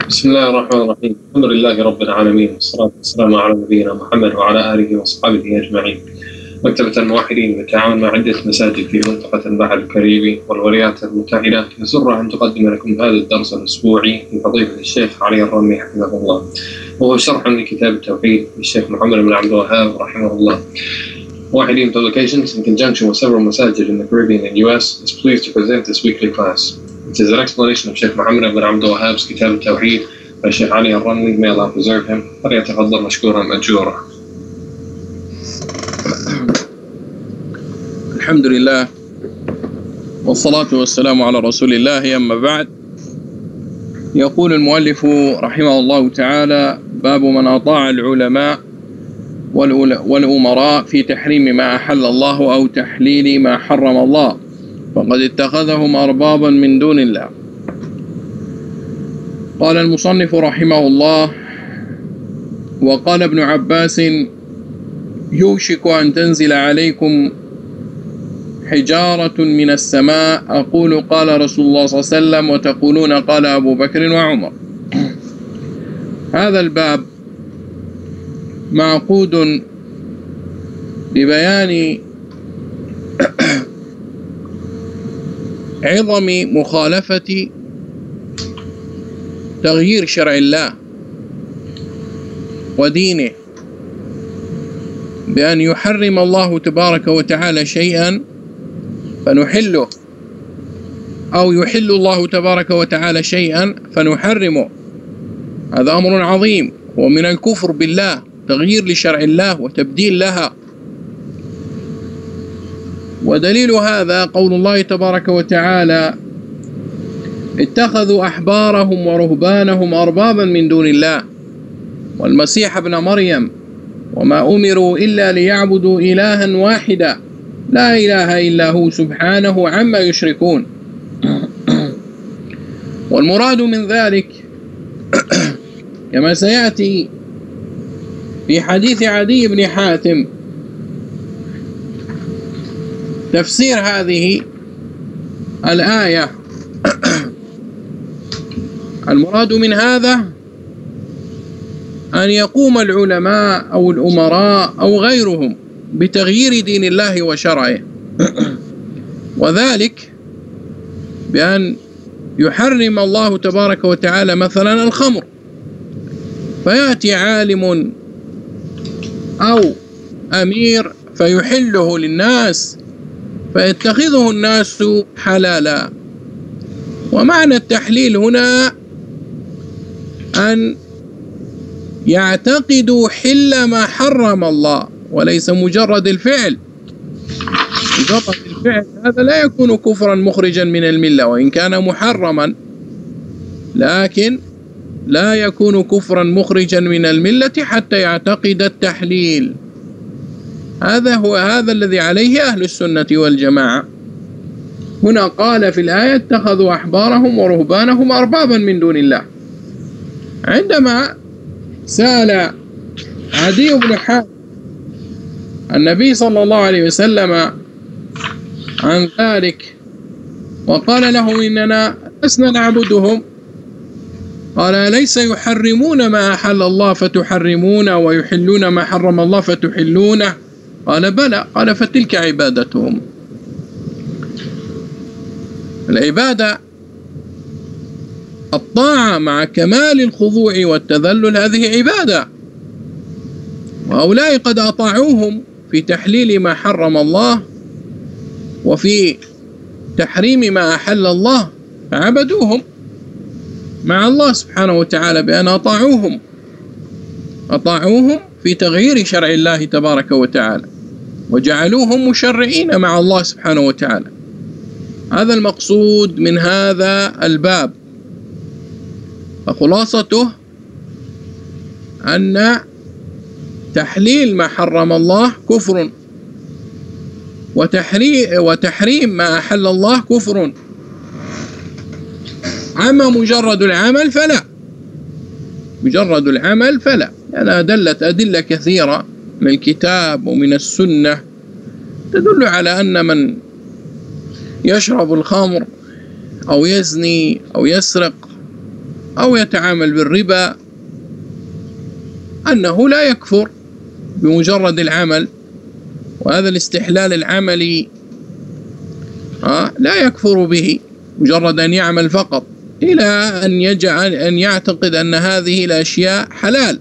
بسم الله الرحمن الرحيم. الحمد لله رب العالمين، والصلاة والسلام على نبينا محمد وعلى آله وأصحابه أجمعين. مكتبة الموحدين بالتعاون مع عدة مساجد في منطقة البحر الكاريبي والولايات المتحدة يسرها أن تقدم لكم هذا الدرس الأسبوعي لفضيلة الشيخ علي الرمي حفظه الله، وهو شرح لكتاب التوحيد للشيخ محمد بن عبد الوهاب رحمه الله. Wahideen Publications, in conjunction with several masajid in the Caribbean and US, is pleased to present this weekly class. It is an explanation of Sheikh Muhammad ibn Abdul Wahhab's Kitab al-Tawheed by Sheikh Ali al-Ramli, may Allah preserve him. فليتفضل مشكورا مأجورا. الحمد لله والصلاة والسلام على رسول الله، أما بعد. يقول المؤلف رحمه الله تعالى: باب من أطاع العلماء والأمراء في تحريم ما أحل الله أو تحليل ما حرم الله فقد اتخذهم أربابا من دون الله. قال المصنف رحمه الله: وقال ابن عباس: يوشك أن تنزل عليكم حجارة من السماء أقول قال رسول الله صلى الله عليه وسلم وتقولون قال أبو بكر وعمر. هذا الباب معقود ببيان عظم مخالفة تغيير شرع الله ودينه، بأن يحرم الله تبارك وتعالى شيئا فنحله، أو يحل الله تبارك وتعالى شيئا فنحرمه. هذا أمر عظيم ومن الكفر بالله، تغيير لشرع الله وتبديل لها. ودليل هذا قول الله تبارك وتعالى: اتخذوا أحبارهم ورهبانهم أربابا من دون الله والمسيح ابن مريم وما أمروا إلا ليعبدوا إلها واحدا لا إله إلا هو سبحانه عما يشركون. والمراد من ذلك كما سيأتي في حديث عدي بن حاتم تفسير هذه الآية، المراد من هذا أن يقوم العلماء أو الأمراء أو غيرهم بتغيير دين الله وشرعه، وذلك بأن يحرم الله تبارك وتعالى مثلا الخمر، فيأتي عالم أو أمير فيحله للناس فيتخذه الناس حلالا. ومعنى التحليل هنا أن يعتقدوا حل ما حرم الله، وليس مجرد الفعل. مجرد الفعل هذا لا يكون كفرا مخرجا من الملة، وإن كان محرما لكن لا يكون كفرا مخرجا من الملة حتى يعتقد التحليل. هذا الذي عليه أهل السنة والجماعة. هنا قال في الآية: اتخذوا أحبارهم ورهبانهم أربابا من دون الله. عندما سأل عدي بن حاتم النبي صلى الله عليه وسلم عن ذلك وقال له: إننا لسنا نعبدهم، قال: أليس يحرمون ما أحل الله فتحرمون ويحلون ما حرم الله فتحلونه؟ قال: بلى. قال: فتلك عبادتهم. العبادة الطاعة مع كمال الخضوع والتذلل، هذه عبادة. وهؤلاء قد أطاعوهم في تحليل ما حرم الله وفي تحريم ما أحل الله، فعبدوهم مع الله سبحانه وتعالى بأن أطاعوهم في تغيير شرع الله تبارك وتعالى، وجعلوهم مشرعين مع الله سبحانه وتعالى. هذا المقصود من هذا الباب. فخلاصته أن تحليل ما حرم الله كفر، وتحريم ما أحل الله كفر. أما مجرد العمل فلا، مجرد العمل فلا، لأنها دلت أدلة كثيرة من الكتاب ومن السنة تدل على أن من يشرب الخمر أو يزني أو يسرق أو يتعامل بالربا أنه لا يكفر بمجرد العمل، وهذا الاستحلال العملي لا يكفر به مجرد أن يعمل فقط، إلى أن يعتقد أن هذه الأشياء حلال،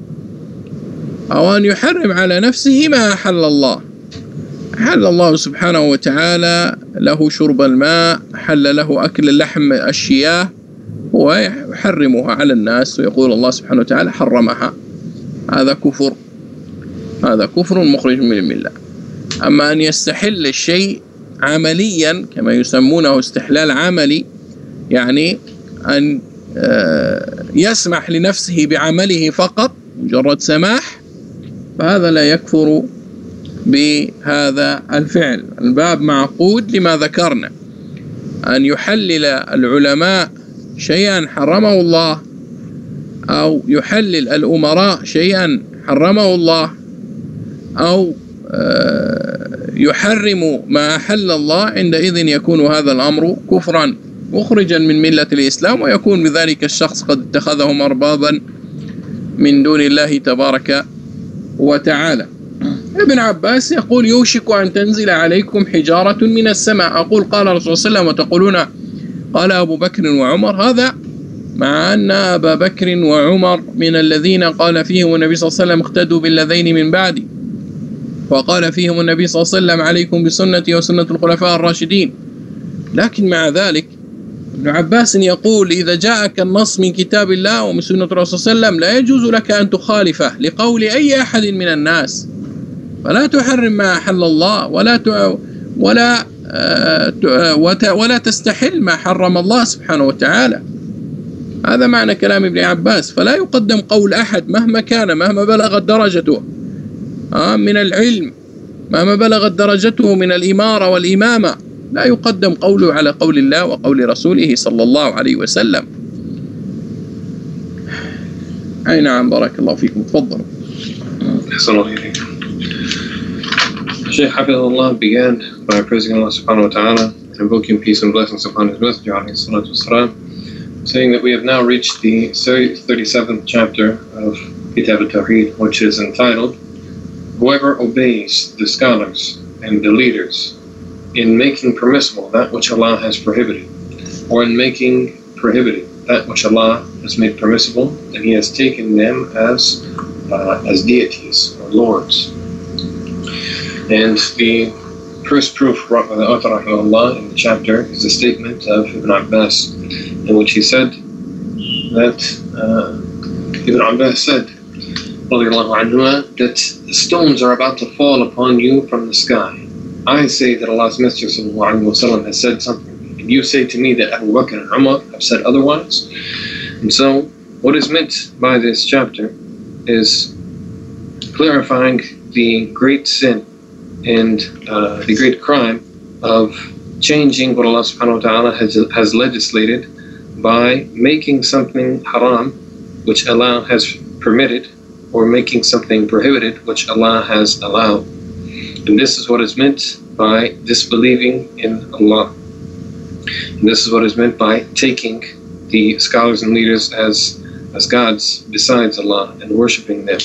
أو أن يحرم على نفسه ما أحل الله. أحل الله سبحانه وتعالى له شرب الماء، حل له أكل لحم الشياه، ويحرمها على الناس، ويقول الله سبحانه وتعالى حرمها. هذا كفر، هذا كفر مخرج من الملة. أما أن يستحل الشيء عمليا كما يسمونه استحلال عملي، يعني أن يسمح لنفسه بعمله فقط مجرد سماح، فهذا لا يكفر بهذا الفعل. الباب معقود لما ذكرنا، أن يحلل العلماء شيئا حرمه الله، أو يحلل الأمراء شيئا حرمه الله، أو يحرم ما أحل الله، عندئذ يكون هذا الأمر كفرا مخرجا من ملة الإسلام، ويكون بذلك الشخص قد اتخذهم أربابا من دون الله تبارك وتعالى. ابن عباس يقول: يوشك أن تنزل عليكم حجارة من السماء. أقول قال رسول الله صلى الله عليه وسلم وتقولون قال أبو بكر وعمر، هذا مع أن أبا بكر وعمر من الذين قال فيهم النبي صلى الله عليه وسلم اقتدوا بالذين من بعدي، وقال فيهم النبي صلى الله عليه وسلم عليكم بسنتي وسنة الخلفاء الراشدين. لكن مع ذلك ابن عباس يقول: إذا جاءك النص من كتاب الله ومن سنة الرسول صلى الله عليه وسلم لا يجوز لك أن تخالفه لقول أي أحد من الناس، فلا تحرم ما أحل الله، ولا تستحل ما حرم الله سبحانه وتعالى. هذا معنى كلام ابن عباس. فلا يقدم قول أحد مهما كان، مهما بلغت درجته من العلم، مهما بلغت درجته من الإمارة والإمامة، لا يقدم قوله على قول الله وقول رسوله صلى الله عليه وسلم. أي نعم، بارك الله فيكم، تفضلوا. أحسن الله إليكم. Shaykh Hafidhullah began by praising Allah subhanahu wa ta'ala and invoking peace and blessings upon his messenger alayhi salatu wasalam, saying that we have now reached the 37th chapter of Kitab al-Tawheed, which is entitled, "Whoever obeys the scholars and the leaders in making permissible that which Allah has prohibited, or in making prohibited that which Allah has made permissible, then he has taken them as deities or lords." And the first proof brought by the author rahimahullah in the chapter is a statement of Ibn Abbas, in which he said that Ibn Abbas said radiyallahu anhu, that stones are about to fall upon you from the sky. I say that Allah's Messenger sallallahu alaihi wasallam has said something, and you say to me that Abu Bakr and Umar have said otherwise. And so what is meant by this chapter is clarifying the great sin and the great crime of changing what Allah subhanahu wa ta'ala has legislated by making something haram which Allah has permitted, or making something prohibited which Allah has allowed. And this is what is meant by disbelieving in Allah. And this is what is meant by taking the scholars and leaders as gods besides Allah and worshipping them.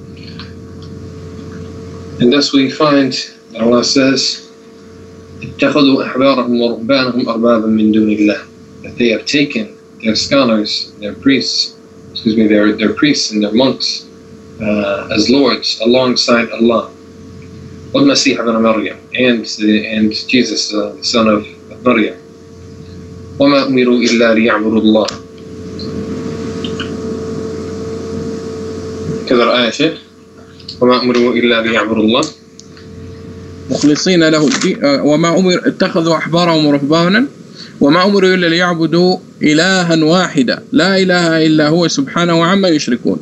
And thus we find that Allah says, اتخذوا أحبارهم ورهبانهم أربابا من دون الله, that they have taken their scholars, their priests, their priests and their monks as lords alongside Allah. والمسيح ابن مريم, and Jesus, the son of Maryam. وما أمروا إلا ليعبدوا الله. كذا الآية شيخ. وما أمروا إلا ليعبدوا الله مخلصين له الدين، وما أمر اتخذوا أحبارهم ورهبانا وما أمروا إلا ليعبدوا إلها واحدا لا إله إلا هو سبحانه عما يشركون.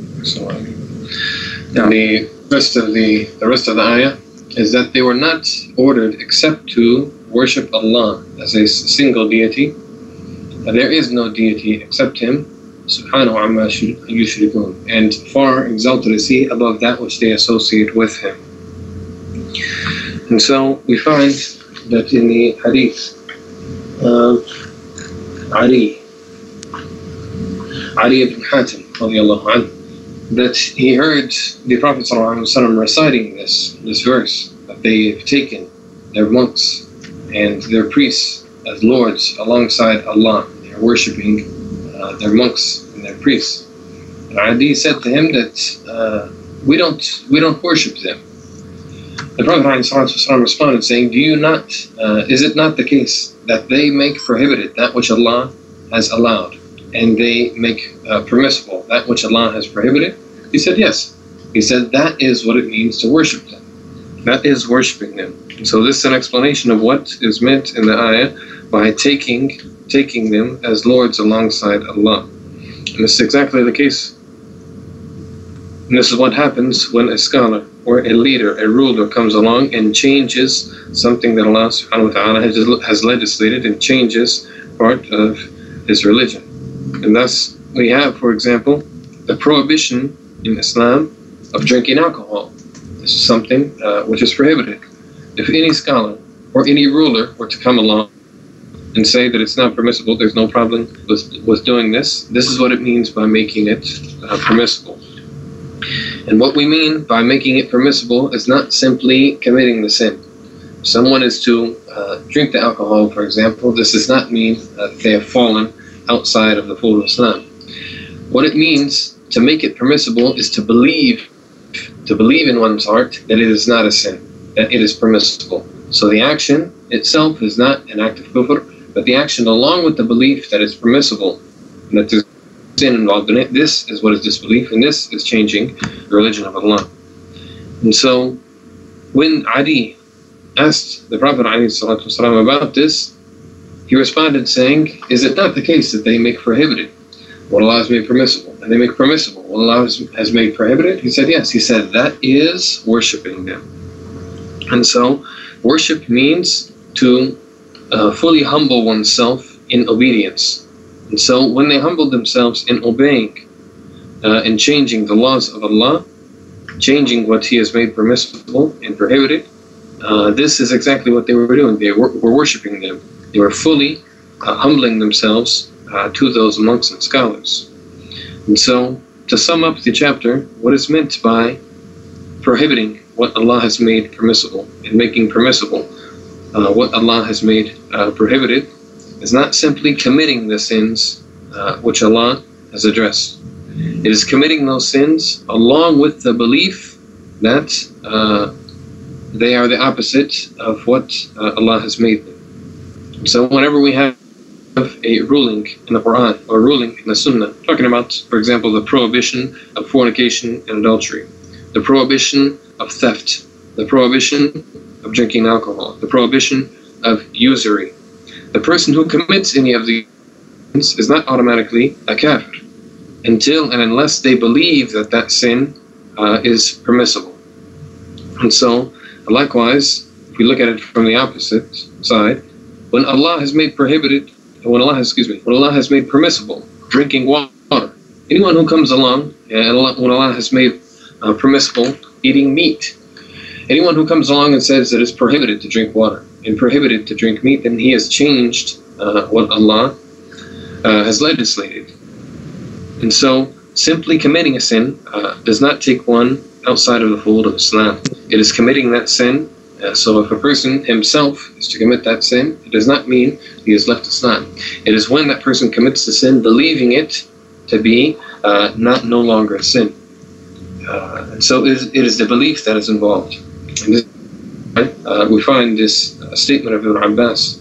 The rest of the ayah is that they were not ordered except to worship Allah as a single deity. There is no deity except Him, subhanahu amma yushrikun, and far exalted is He above that which they associate with Him. And so we find that in the hadith of Ali Ali ibn Hatim radiallahu anhu, that he heard the Prophet ﷺ reciting this verse, that they've taken their monks and their priests as lords alongside Allah. They're worshipping their monks and their priests. And Adi said to him that we don't worship them. The Prophet ﷺ responded saying, is it not the case that they make prohibited that which Allah has allowed, and they make permissible that which Allah has prohibited? He said, yes. He said, that is what it means to worship them. That is worshipping them. So this is an explanation of what is meant in the ayah by taking them as lords alongside Allah. And this is exactly the case. And this is what happens when a scholar or a leader, a ruler comes along and changes something that Allah subhanahu wa ta'ala has legislated, and changes part of his religion. And thus we have, for example, the prohibition in Islam of drinking alcohol. This is something which is prohibited. If any scholar or any ruler were to come along and say that it's not permissible, there's no problem with doing this, this is what it means by making it permissible. And what we mean by making it permissible is not simply committing the sin. If someone is to drink the alcohol, for example, this does not mean that they have fallen outside of the fold of Islam. What it means to make it permissible is to believe in one's heart that it is not a sin, that it is permissible. So the action itself is not an act of kufr, but the action along with the belief that it's permissible, and that there's sin involved in it, this is what is disbelief, and this is changing the religion of Allah. And so when Adi asked the Prophet ﷺ about this, he responded saying, is it not the case that they make prohibited what Allah has made permissible, and they make permissible what Allah has made prohibited? He said, yes. He said, that is worshipping them. And so worship means to fully humble oneself in obedience. And so when they humbled themselves in obeying and changing the laws of Allah, changing what He has made permissible and prohibited, this is exactly what they were doing. They were worshipping them. They were fully humbling themselves to those monks and scholars. And so, to sum up the chapter, what is meant by prohibiting what Allah has made permissible and making permissible what Allah has made prohibited is not simply committing the sins which Allah has addressed. It is committing those sins along with the belief that they are the opposite of what Allah has made them. So whenever we have a ruling in the Quran or a ruling in the Sunnah, talking about, for example, the prohibition of fornication and adultery, the prohibition of theft, the prohibition of drinking alcohol, the prohibition of usury, the person who commits any of these is not automatically a kafir until and unless they believe that that sin is permissible. And so, likewise, if we look at it from the opposite side, when Allah has made prohibited, when Allah has made permissible drinking water, anyone who comes along, and when Allah has made permissible eating meat, anyone who comes along and says that it's prohibited to drink water and prohibited to drink meat, then he has changed what Allah has legislated. And so, simply committing a sin does not take one outside of the fold of Islam. It is committing that sin. So if a person himself is to commit that sin, it does not mean he has left Islam. It is when that person commits the sin, believing it to be no longer a sin. And so it is the belief that is involved. And this, we find this statement of Ibn Abbas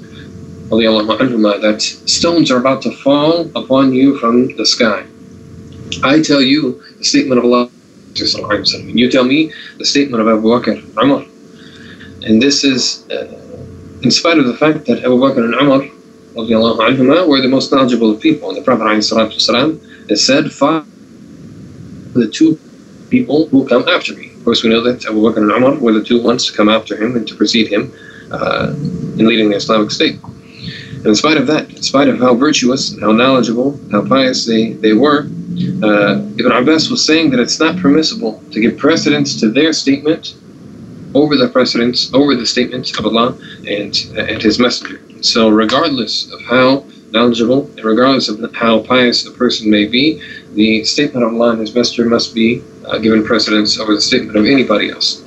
that stones are about to fall upon you from the sky. I tell you the statement of Allah, you tell me the statement of Abu Bakr and Umar. And this is in spite of the fact that Abu Bakr and Umar were the most knowledgeable of people. And the Prophet ﷺ has said, "Follow the two people who come after me." Of course, we know that Abu Bakr and Umar were the two ones to come after him and to precede him in leading the Islamic State. And in spite of that, in spite of how virtuous and how knowledgeable, how pious they were, Ibn Abbas was saying that it's not permissible to give precedence to their statement over the statements of Allah and His Messenger. So regardless of how knowledgeable, and regardless of how pious a person may be, the statement of Allah and His Messenger must be given precedence over the statement of anybody else.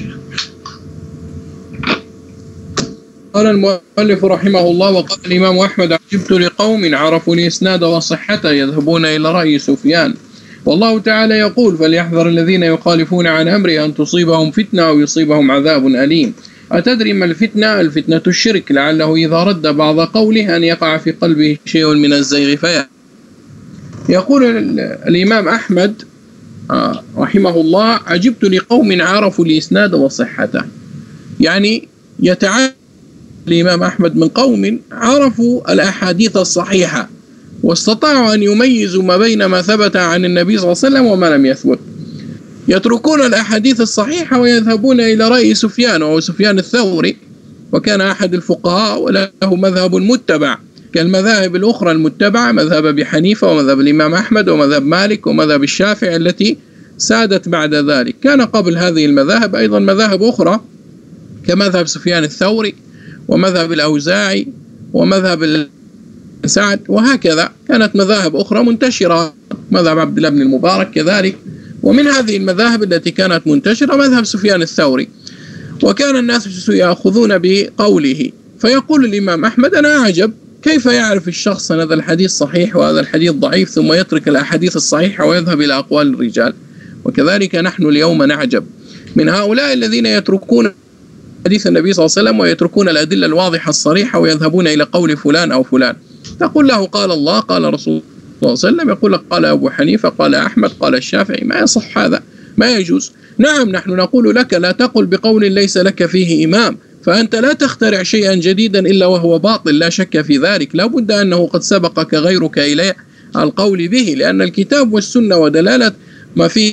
قال المؤلف رحمه الله: وقال الإمام أحمد: عجبت لقوم عرفوا الإسناد وصحته يذهبون إلى رأي سفيان، والله تعالى يقول: فليحذر الذين يخالفون عن أمره أن تصيبهم فتنة أو يصيبهم عذاب أليم. أتدري ما الفتنة؟ الفتنة الشرك، لعله إذا رد بعض قوله أن يقع في قلبه شيء من الزيغ يقول الإمام أحمد رحمه الله: عجبت لقوم عرفوا الإسناد وصحته، يعني يتعجب الإمام أحمد من قوم عرفوا الأحاديث الصحيحة واستطاعوا أن يميزوا ما بين ما ثبت عن النبي صلى الله عليه وسلم وما لم يثبت. يتركون الأحاديث الصحيحة ويذهبون إلى رأي سفيان، وهو سفيان الثوري، وكان أحد الفقهاء وله مذهب متبع كالمذاهب الأخرى المتبعة، مذهب أبي حنيفة ومذهب الإمام أحمد ومذهب مالك ومذهب الشافعي التي سادت بعد ذلك. كان قبل هذه المذاهب أيضا مذاهب أخرى كمذهب سفيان الثوري ومذهب الأوزاعي ومذهب سعد، وهكذا كانت مذاهب أخرى منتشرة، مذهب عبد الله بن المبارك كذلك. ومن هذه المذاهب التي كانت منتشرة مذهب سفيان الثوري، وكان الناس يأخذون بقوله. فيقول الإمام أحمد: أنا أعجب كيف يعرف الشخص أن هذا الحديث صحيح وهذا الحديث ضعيف ثم يترك الأحاديث الصحيحة ويذهب إلى أقوال الرجال. وكذلك نحن اليوم نعجب من هؤلاء الذين يتركون حديث النبي صلى الله عليه وسلم ويتركون الأدلة الواضحة الصريحة ويذهبون إلى قول فلان أو فلان. تقول له: قال الله، قال رسول الله صلى الله عليه وسلم، يقول لك: قال أبو حنيفة، قال أحمد، قال الشافعي. ما يصح هذا، ما يجوز. نعم، نحن نقول لك: لا تقل بقول ليس لك فيه إمام، فأنت لا تخترع شيئا جديدا إلا وهو باطل، لا شك في ذلك. لا بد أنه قد سبقك غيرك إلى القول به، لأن الكتاب والسنة ودلالة ما فيه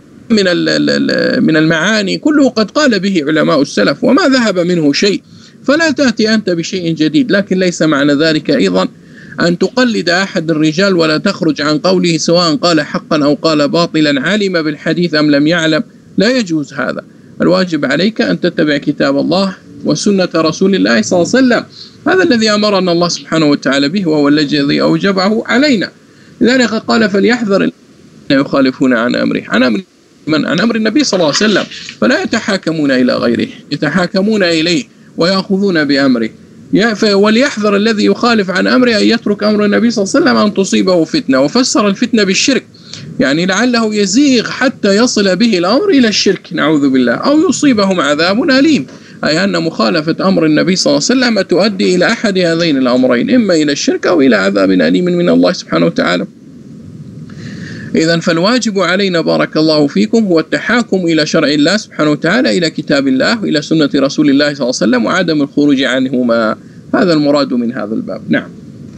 من المعاني كله قد قال به علماء السلف وما ذهب منه شيء، فلا تأتي أنت بشيء جديد. لكن ليس معنى ذلك أيضا أن تقلد أحد الرجال ولا تخرج عن قوله سواء قال حقا أو قال باطلا، علم بالحديث أم لم يعلم. لا يجوز هذا. الواجب عليك أن تتبع كتاب الله وسنة رسول الله صلى الله عليه وسلم، هذا الذي أمرنا الله سبحانه وتعالى به وهو الذي أوجبه علينا. لذلك قال: فليحذر الذين يخالفون عن أمره، عن أمر النبي صلى الله عليه وسلم، فلا يتحاكمون إلى غيره، يتحاكمون إليه ويأخذون بأمره. وليحذر الذي يخالف عن أمره أن يترك أمر النبي صلى الله عليه وسلم أن تصيبه فتنة. وفسر الفتنة بالشرك، يعني لعله يزيغ حتى يصل به الأمر إلى الشرك، نعوذ بالله، أو يصيبهم عذاب أليم، أي أن مخالفة أمر النبي صلى الله عليه وسلم تؤدي إلى أحد هذين الأمرين، إما إلى الشرك أو إلى عذاب أليم من الله سبحانه وتعالى. إذن فالواجب علينا بارك الله فيكم هو التحاكم إلى شرع الله سبحانه وتعالى، إلى كتاب الله وإلى سنة رسول الله صلى الله عليه وسلم، وعدم الخروج عنهما. هذا المراد من هذا الباب. نعم.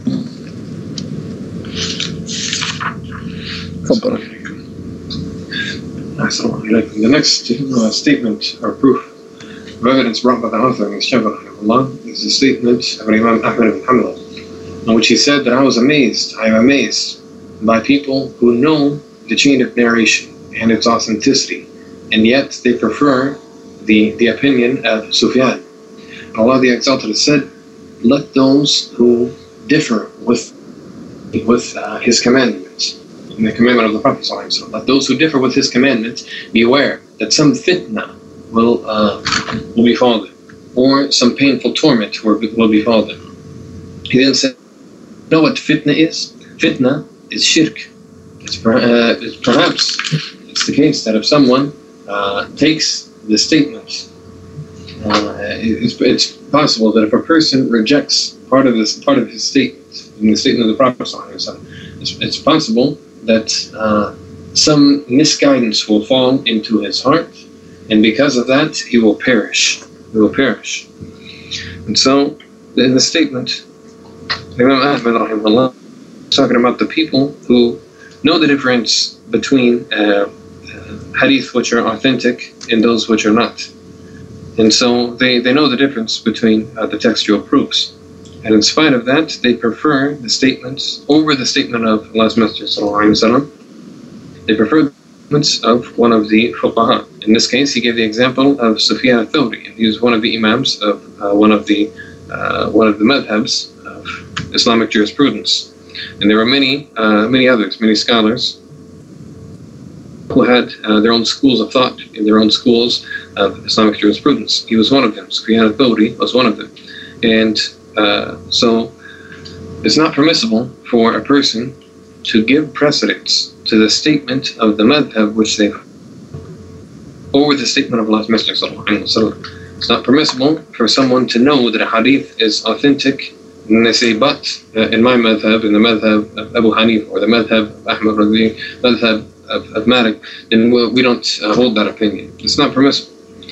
تفضل. The next statement or proof of evidence brought by the author of Allah is the statement of Imam Ahmad ibn Hanbal, in which he said that I am amazed by people who know the chain of narration and its authenticity, and yet they prefer the opinion of Sufyan. Allah the Exalted has said, let those who differ with his commandments, in the commandment of the Prophet ﷺ, let those who differ with his commandments beware that some fitna will befall them, or some painful torment will befall them. He then said, you know what fitna is? Fitna is shirk. It's perhaps it's the case that if someone takes the statement, it's possible that if a person rejects part of his statement in the statement of the Prophet ﷺ, it's possible that some misguidance will fall into his heart, and because of that he will perish. He will perish. And so in the statement, Imam Ahmad rahimahullah is talking about the people who know the difference between hadith which are authentic and those which are not. And so they know the difference between the textual proofs. And in spite of that, they prefer the statements over the statement of Allah's Messenger sallallahu alaihi wasallam. They prefer the statements of one of the fuqaha. In this case, he gave the example of Sufyan al-Thawri, and he was one of the imams of one of the madhabs of Islamic jurisprudence. And there were many others, many scholars who had their own schools of thought and their own schools of Islamic jurisprudence. He was one of them. Sufyan al-Thawri was one of them. And so it's not permissible for a person to give precedence to the statement of the madhab which they or the statement of Allah's Messenger sallallahu alaihi wasallam. It's not permissible for someone to know that a hadith is authentic and they say, but in my madhab, in the madhab of Abu Hanif or the madhab of Ahmad Razi, madhab of Malik, then we don't hold that opinion. It's not permissible.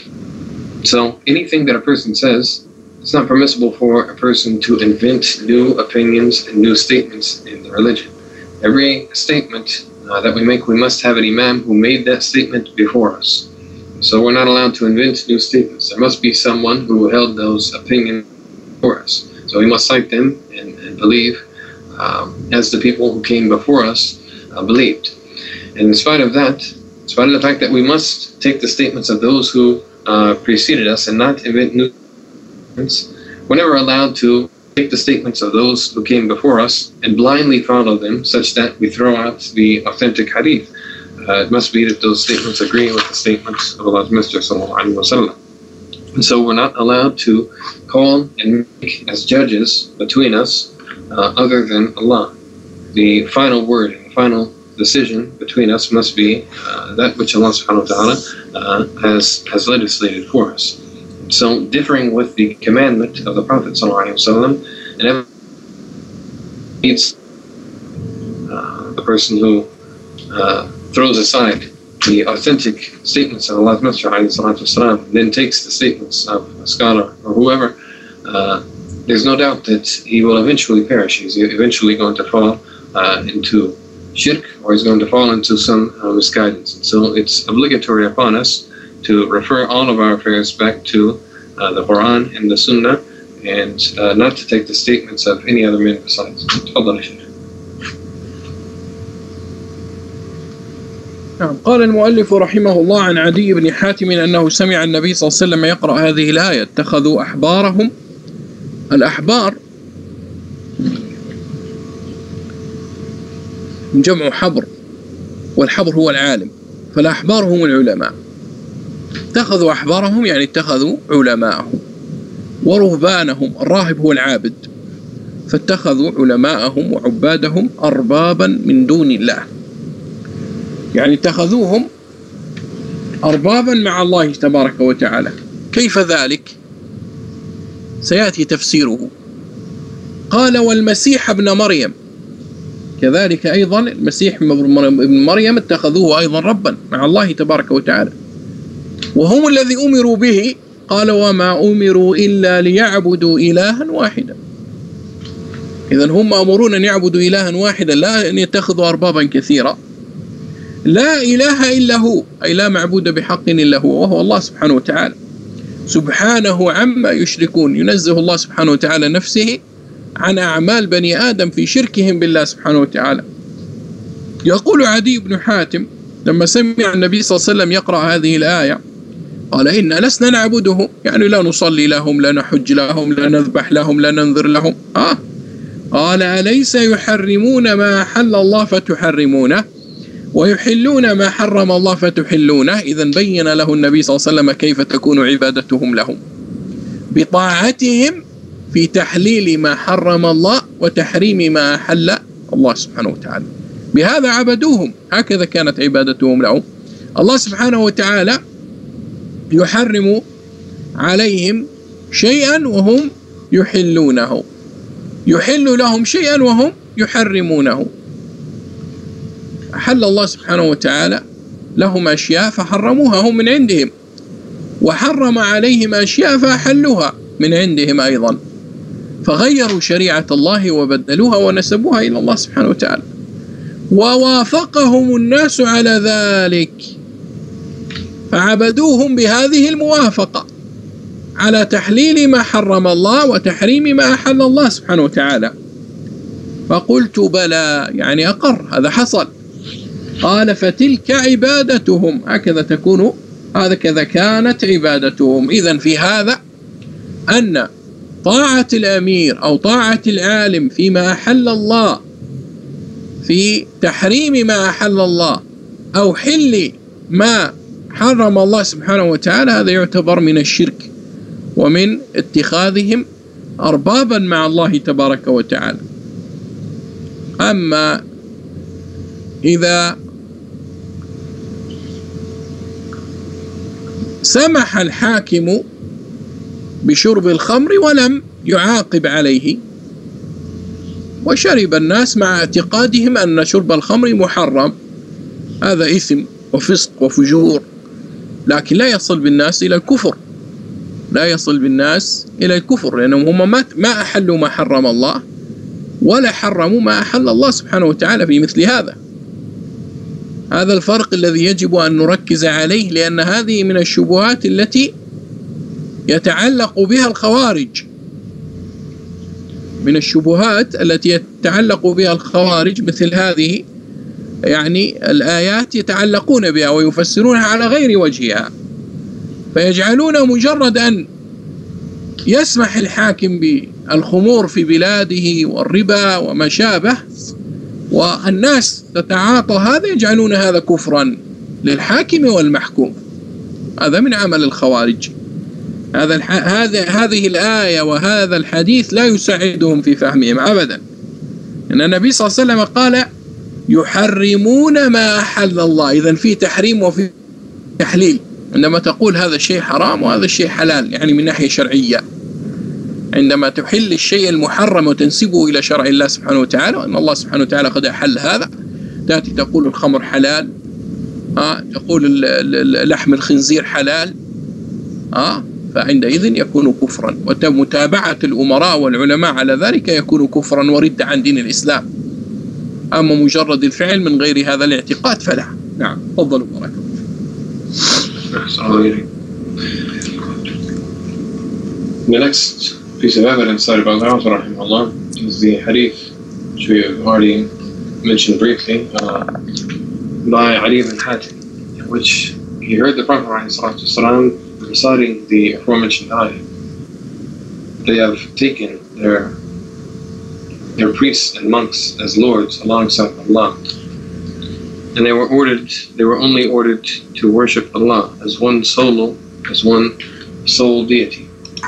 So anything that a person says, it's not permissible for a person to invent new opinions and new statements in the religion. Every statement that we make, we must have an imam who made that statement before us. So we're not allowed to invent new statements. There must be someone who held those opinions before us. So we must cite them and believe as the people who came before us believed. And in spite of that, in spite of the fact that we must take the statements of those who preceded us and not invent new statements, we're never allowed to take the statements of those who came before us and blindly follow them such that we throw out the authentic hadith. It must be that those statements agree with the statements of Allah's Messenger sallallahu alaihi wasallam. And so we're not allowed to call and make as judges between us other than Allah. The final word and the final decision between us must be that which Allah subhanahu wa ta'ala has legislated for us. So differing with the commandment of the Prophet sallallahu alaihi wasallam, and needs the person who throws aside the authentic statements of Allah's Messenger ﷺ, then takes the statements of a scholar or whoever, there's no doubt that he will eventually perish. He's eventually going to fall into shirk, or he's going to fall into some misguidance. And so it's obligatory upon us to refer all of our affairs back to the Quran and the Sunnah, and not to take the statements of any other men besides. نعم. قال المؤلف رحمه الله عن عدي بن حاتم أنه سمع النبي صلى الله عليه وسلم يقرأ هذه الآية: اتخذوا أحبارهم. الأحبار جمع حبر، والحبر هو العالم، فالأحبار هم العلماء. اتخذوا أحبارهم يعني اتخذوا علماءهم، ورهبانهم، الراهب هو العابد، فاتخذوا علماءهم وعبادهم أربابا من دون الله، يعني اتخذوهم أربابا مع الله تبارك وتعالى. كيف ذلك؟ سيأتي تفسيره. قال: والمسيح ابن مريم، كذلك أيضا المسيح ابن مريم اتخذوه أيضا ربا مع الله تبارك وتعالى، وهم الذي أمروا به. قال: وما أمروا إلا ليعبدوا إلها واحدا. إذن هم أمرون أن يعبدوا إلها واحدا، لا أن يتخذوا أربابا كثيرا. لا إله إلا هو، أي لا معبود بحق إلا هو، وهو الله سبحانه وتعالى، سبحانه عما يشركون. ينزه الله سبحانه وتعالى نفسه عن أعمال بني آدم في شركهم بالله سبحانه وتعالى. يقول عدي بن حاتم لما سمع النبي صلى الله عليه وسلم يقرأ هذه الآية قال: إنا لسنا نعبده، يعني لا نصلي لهم، لا نحج لهم، لا نذبح لهم، لا ننذر لهم. قال: أليس يحرمون ما أحل الله فتحرمونه، ويحلون ما حرم الله فتحلونه؟ إذن بين له النبي صلى الله عليه وسلم كيف تكون عبادتهم لهم: بطاعتهم في تحليل ما حرم الله وتحريم ما أحل الله سبحانه وتعالى. بهذا عبدوهم، هكذا كانت عبادتهم لهم. الله سبحانه وتعالى يحرم عليهم شيئا وهم يحلونه، يحل لهم شيئا وهم يحرمونه. أحل الله سبحانه وتعالى لهم أشياء فحرموها هم من عندهم، وحرم عليهم أشياء فأحلوها من عندهم أيضا، فغيروا شريعة الله وبدلوها ونسبوها إلى الله سبحانه وتعالى، ووافقهم الناس على ذلك فعبدوهم بهذه الموافقة على تحليل ما حرم الله وتحريم ما أحل الله سبحانه وتعالى. فقلت: بلى، يعني أقر، هذا حصل. قال: فتلك عبادتهم، هكذا تكون، هكذا كانت عبادتهم. إذن في هذا أن طاعة الأمير أو طاعة العالم فيما أحل الله، في تحريم ما أحل الله أو حل ما حرم الله سبحانه وتعالى، هذا يعتبر من الشرك ومن اتخاذهم أربابا مع الله تبارك وتعالى. أما إذا سمح الحاكم بشرب الخمر ولم يعاقب عليه، وشرب الناس مع اعتقادهم أن شرب الخمر محرم، هذا إثم وفسق وفجور، لكن لا يصل بالناس إلى الكفر، لا يصل بالناس إلى الكفر، لأنهم هم ما أحلوا ما حرم الله ولا حرموا ما أحل الله سبحانه وتعالى في مثل هذا. هذا الفرق الذي يجب أن نركز عليه، لأن هذه من الشبهات التي يتعلق بها الخوارج، من الشبهات التي يتعلق بها الخوارج مثل هذه، يعني الآيات يتعلقون بها ويفسرونها على غير وجهها، فيجعلون مجرد أن يسمح الحاكم بالخمور في بلاده والربا وما شابه والناس تتعاطى هذا، يجعلون هذا كفرا للحاكم والمحكوم. هذا من عمل الخوارج. هذه الآية وهذا الحديث لا يساعدهم في فهمهم أبدا. إن النبي صلى الله عليه وسلم قال يحرمون ما أحل الله، إذن في تحريم وفي تحليل. عندما تقول هذا الشيء حرام وهذا الشيء حلال، يعني من ناحية شرعية، عندما تحل الشيء المحرم وتنسبه إلى شرع الله سبحانه وتعالى، وأن الله سبحانه وتعالى قد أحل هذا، تأتي تقول الخمر حلال، تقول لحم الخنزير حلال، فعندئذ يكون كفرا، ومتابعة الأمراء والعلماء على ذلك يكون كفرا ورد عن دين الإسلام. أما مجرد الفعل من غير هذا الاعتقاد فلا. نعم، تفضلوا بارك الله. The next piece of evidence cited by al-Awfi rahimahullah is the hadith which we have already mentioned briefly by Ali ibn Hatim, in which he heard the Prophet ﷺ reciting the aforementioned ayah. They have taken their priests and monks as lords alongside Allah, and they were only ordered to worship Allah as one sole deity.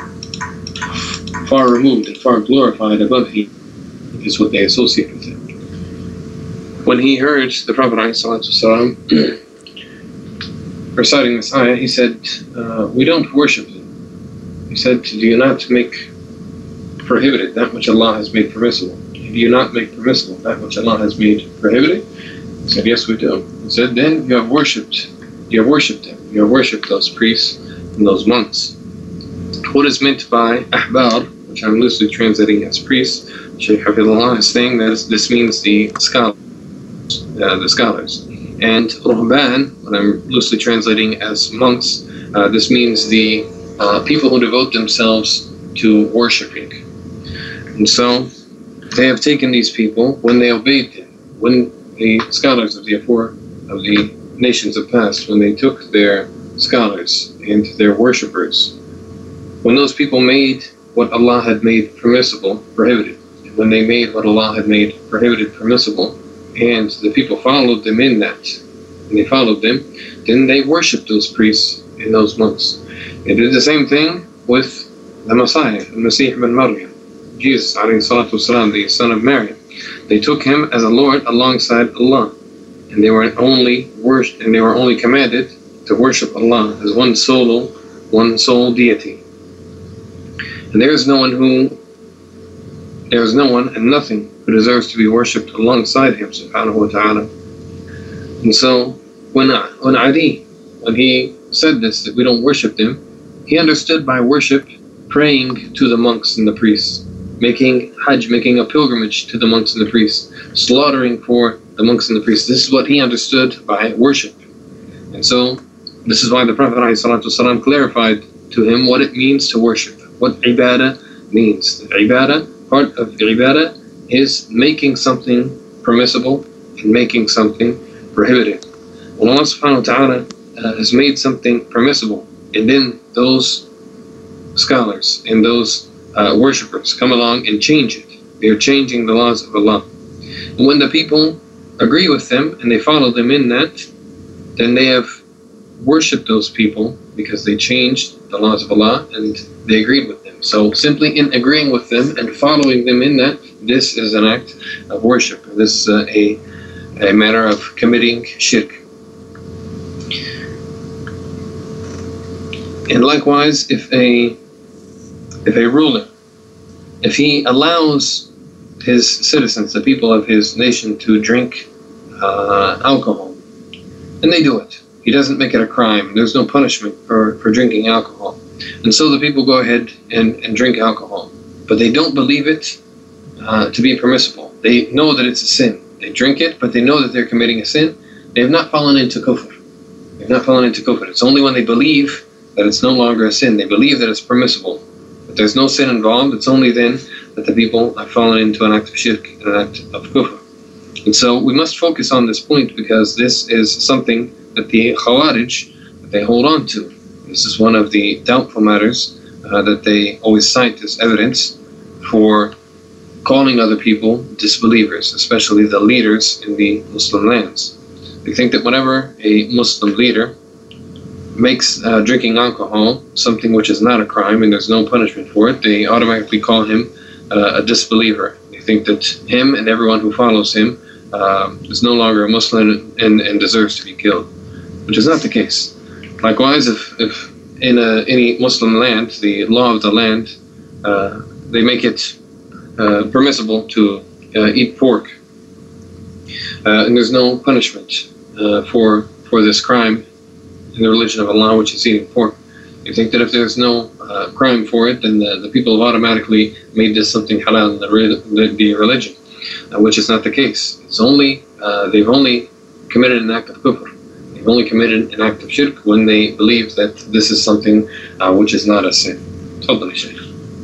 Far removed and far glorified above He is what they associate with Him. When he heard the Prophet ﷺ reciting this ayah, he said, we don't worship Him. He said, do you not make prohibited that which Allah has made permissible? Do you not make permissible that which Allah has made prohibited? He said, yes, we do. He said, then you have worshipped them. You have worshipped those priests and those monks. What is meant by ahbar, which I'm loosely translating as priests, Shaykh Hafidullah is saying that this means the scholars. And ruhban, what I'm loosely translating as monks, this means the people who devote themselves to worshipping. And so they have taken these people when they obeyed them, when the scholars of the nations of past, when they took their scholars and their worshippers, when those people made what Allah had made permissible, prohibited, and when they made what Allah had made prohibited permissible, and the people followed them in that, and they followed them, then they worshipped those priests and those monks. They did the same thing with the Messiah, the Masih ibn Maryam, Jesus والسلام, the son of Mary. They took him as a Lord alongside Allah, and they were only commanded to worship Allah as one sole deity. And there is no one and nothing who deserves to be worshipped alongside Him subhanahu wa ta'ala. And so when Ali, when he said this, that we don't worship them, he understood by worship praying to the monks and the priests, making hajj, making a pilgrimage to the monks and the priests, slaughtering for the monks and the priests. This is what he understood by worship. And so this is why the Prophet ﷺ clarified to him what it means to worship, what ibadah means. The ibadah, part of the ibadah is making something permissible and making something prohibited. When Allah subhanahu wa ta'ala has made something permissible, and then those scholars and those worshippers come along and change it. They are changing the laws of Allah. And when the people agree with them and they follow them in that, then they have worshipped those people because they changed the laws of Allah and they agreed with them. So simply in agreeing with them and following them in that, this is an act of worship. This is a matter of committing shirk. And likewise, if a ruler, if he allows his citizens, the people of his nation, to drink alcohol, and they do it, he doesn't make it a crime. There's no punishment for drinking alcohol. And so the people go ahead and drink alcohol. But they don't believe it to be permissible. They know that it's a sin. They drink it, but they know that they're committing a sin. They have not fallen into kufr. They have not fallen into kufr. It's only when they believe that it's no longer a sin. They believe that it's permissible. But there's no sin involved. It's only then that the people have fallen into an act of shirk and an act of kufr. And so we must focus on this point because this is something that the Khawarij, that they hold on to. This is one of the doubtful matters that they always cite as evidence for calling other people disbelievers, especially the leaders in the Muslim lands. They think that whenever a Muslim leader makes drinking alcohol something which is not a crime and there's no punishment for it, they automatically call him a disbeliever. They think that him and everyone who follows him is no longer a Muslim and deserves to be killed, which is not the case. Likewise, if in any Muslim land, the law of the land, they make it permissible to eat pork, and there's no punishment for this crime in the religion of Allah, which is eating pork. You think that if there's no crime for it, then the people have automatically made this something halal in the religion, which is not the case. It's only they've only committed an act of kufr. They've only committed an act of shirk when they believe that this is something which is not a sin. تفضل يا شيخ.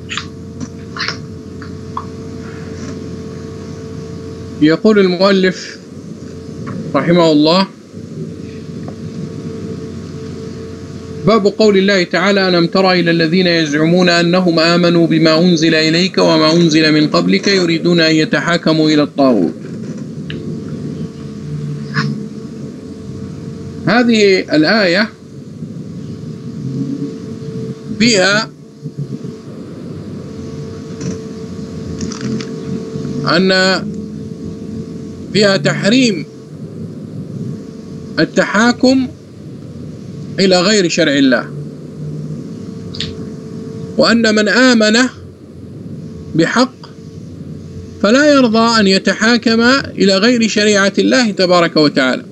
يقول المؤلف رحمه الله: باب قول الله تعالى: ألم تر إلى الذين يزعمون أنهم آمنوا بما أنزل إليك وما أنزل من قبلك يريدون أن يتحاكموا إلى الطاغوت. هذه الآية فيها فيها تحريم التحاكم إلى غير شرع الله، وأن من آمن بحق فلا يرضى أن يتحاكم إلى غير شريعة الله تبارك وتعالى.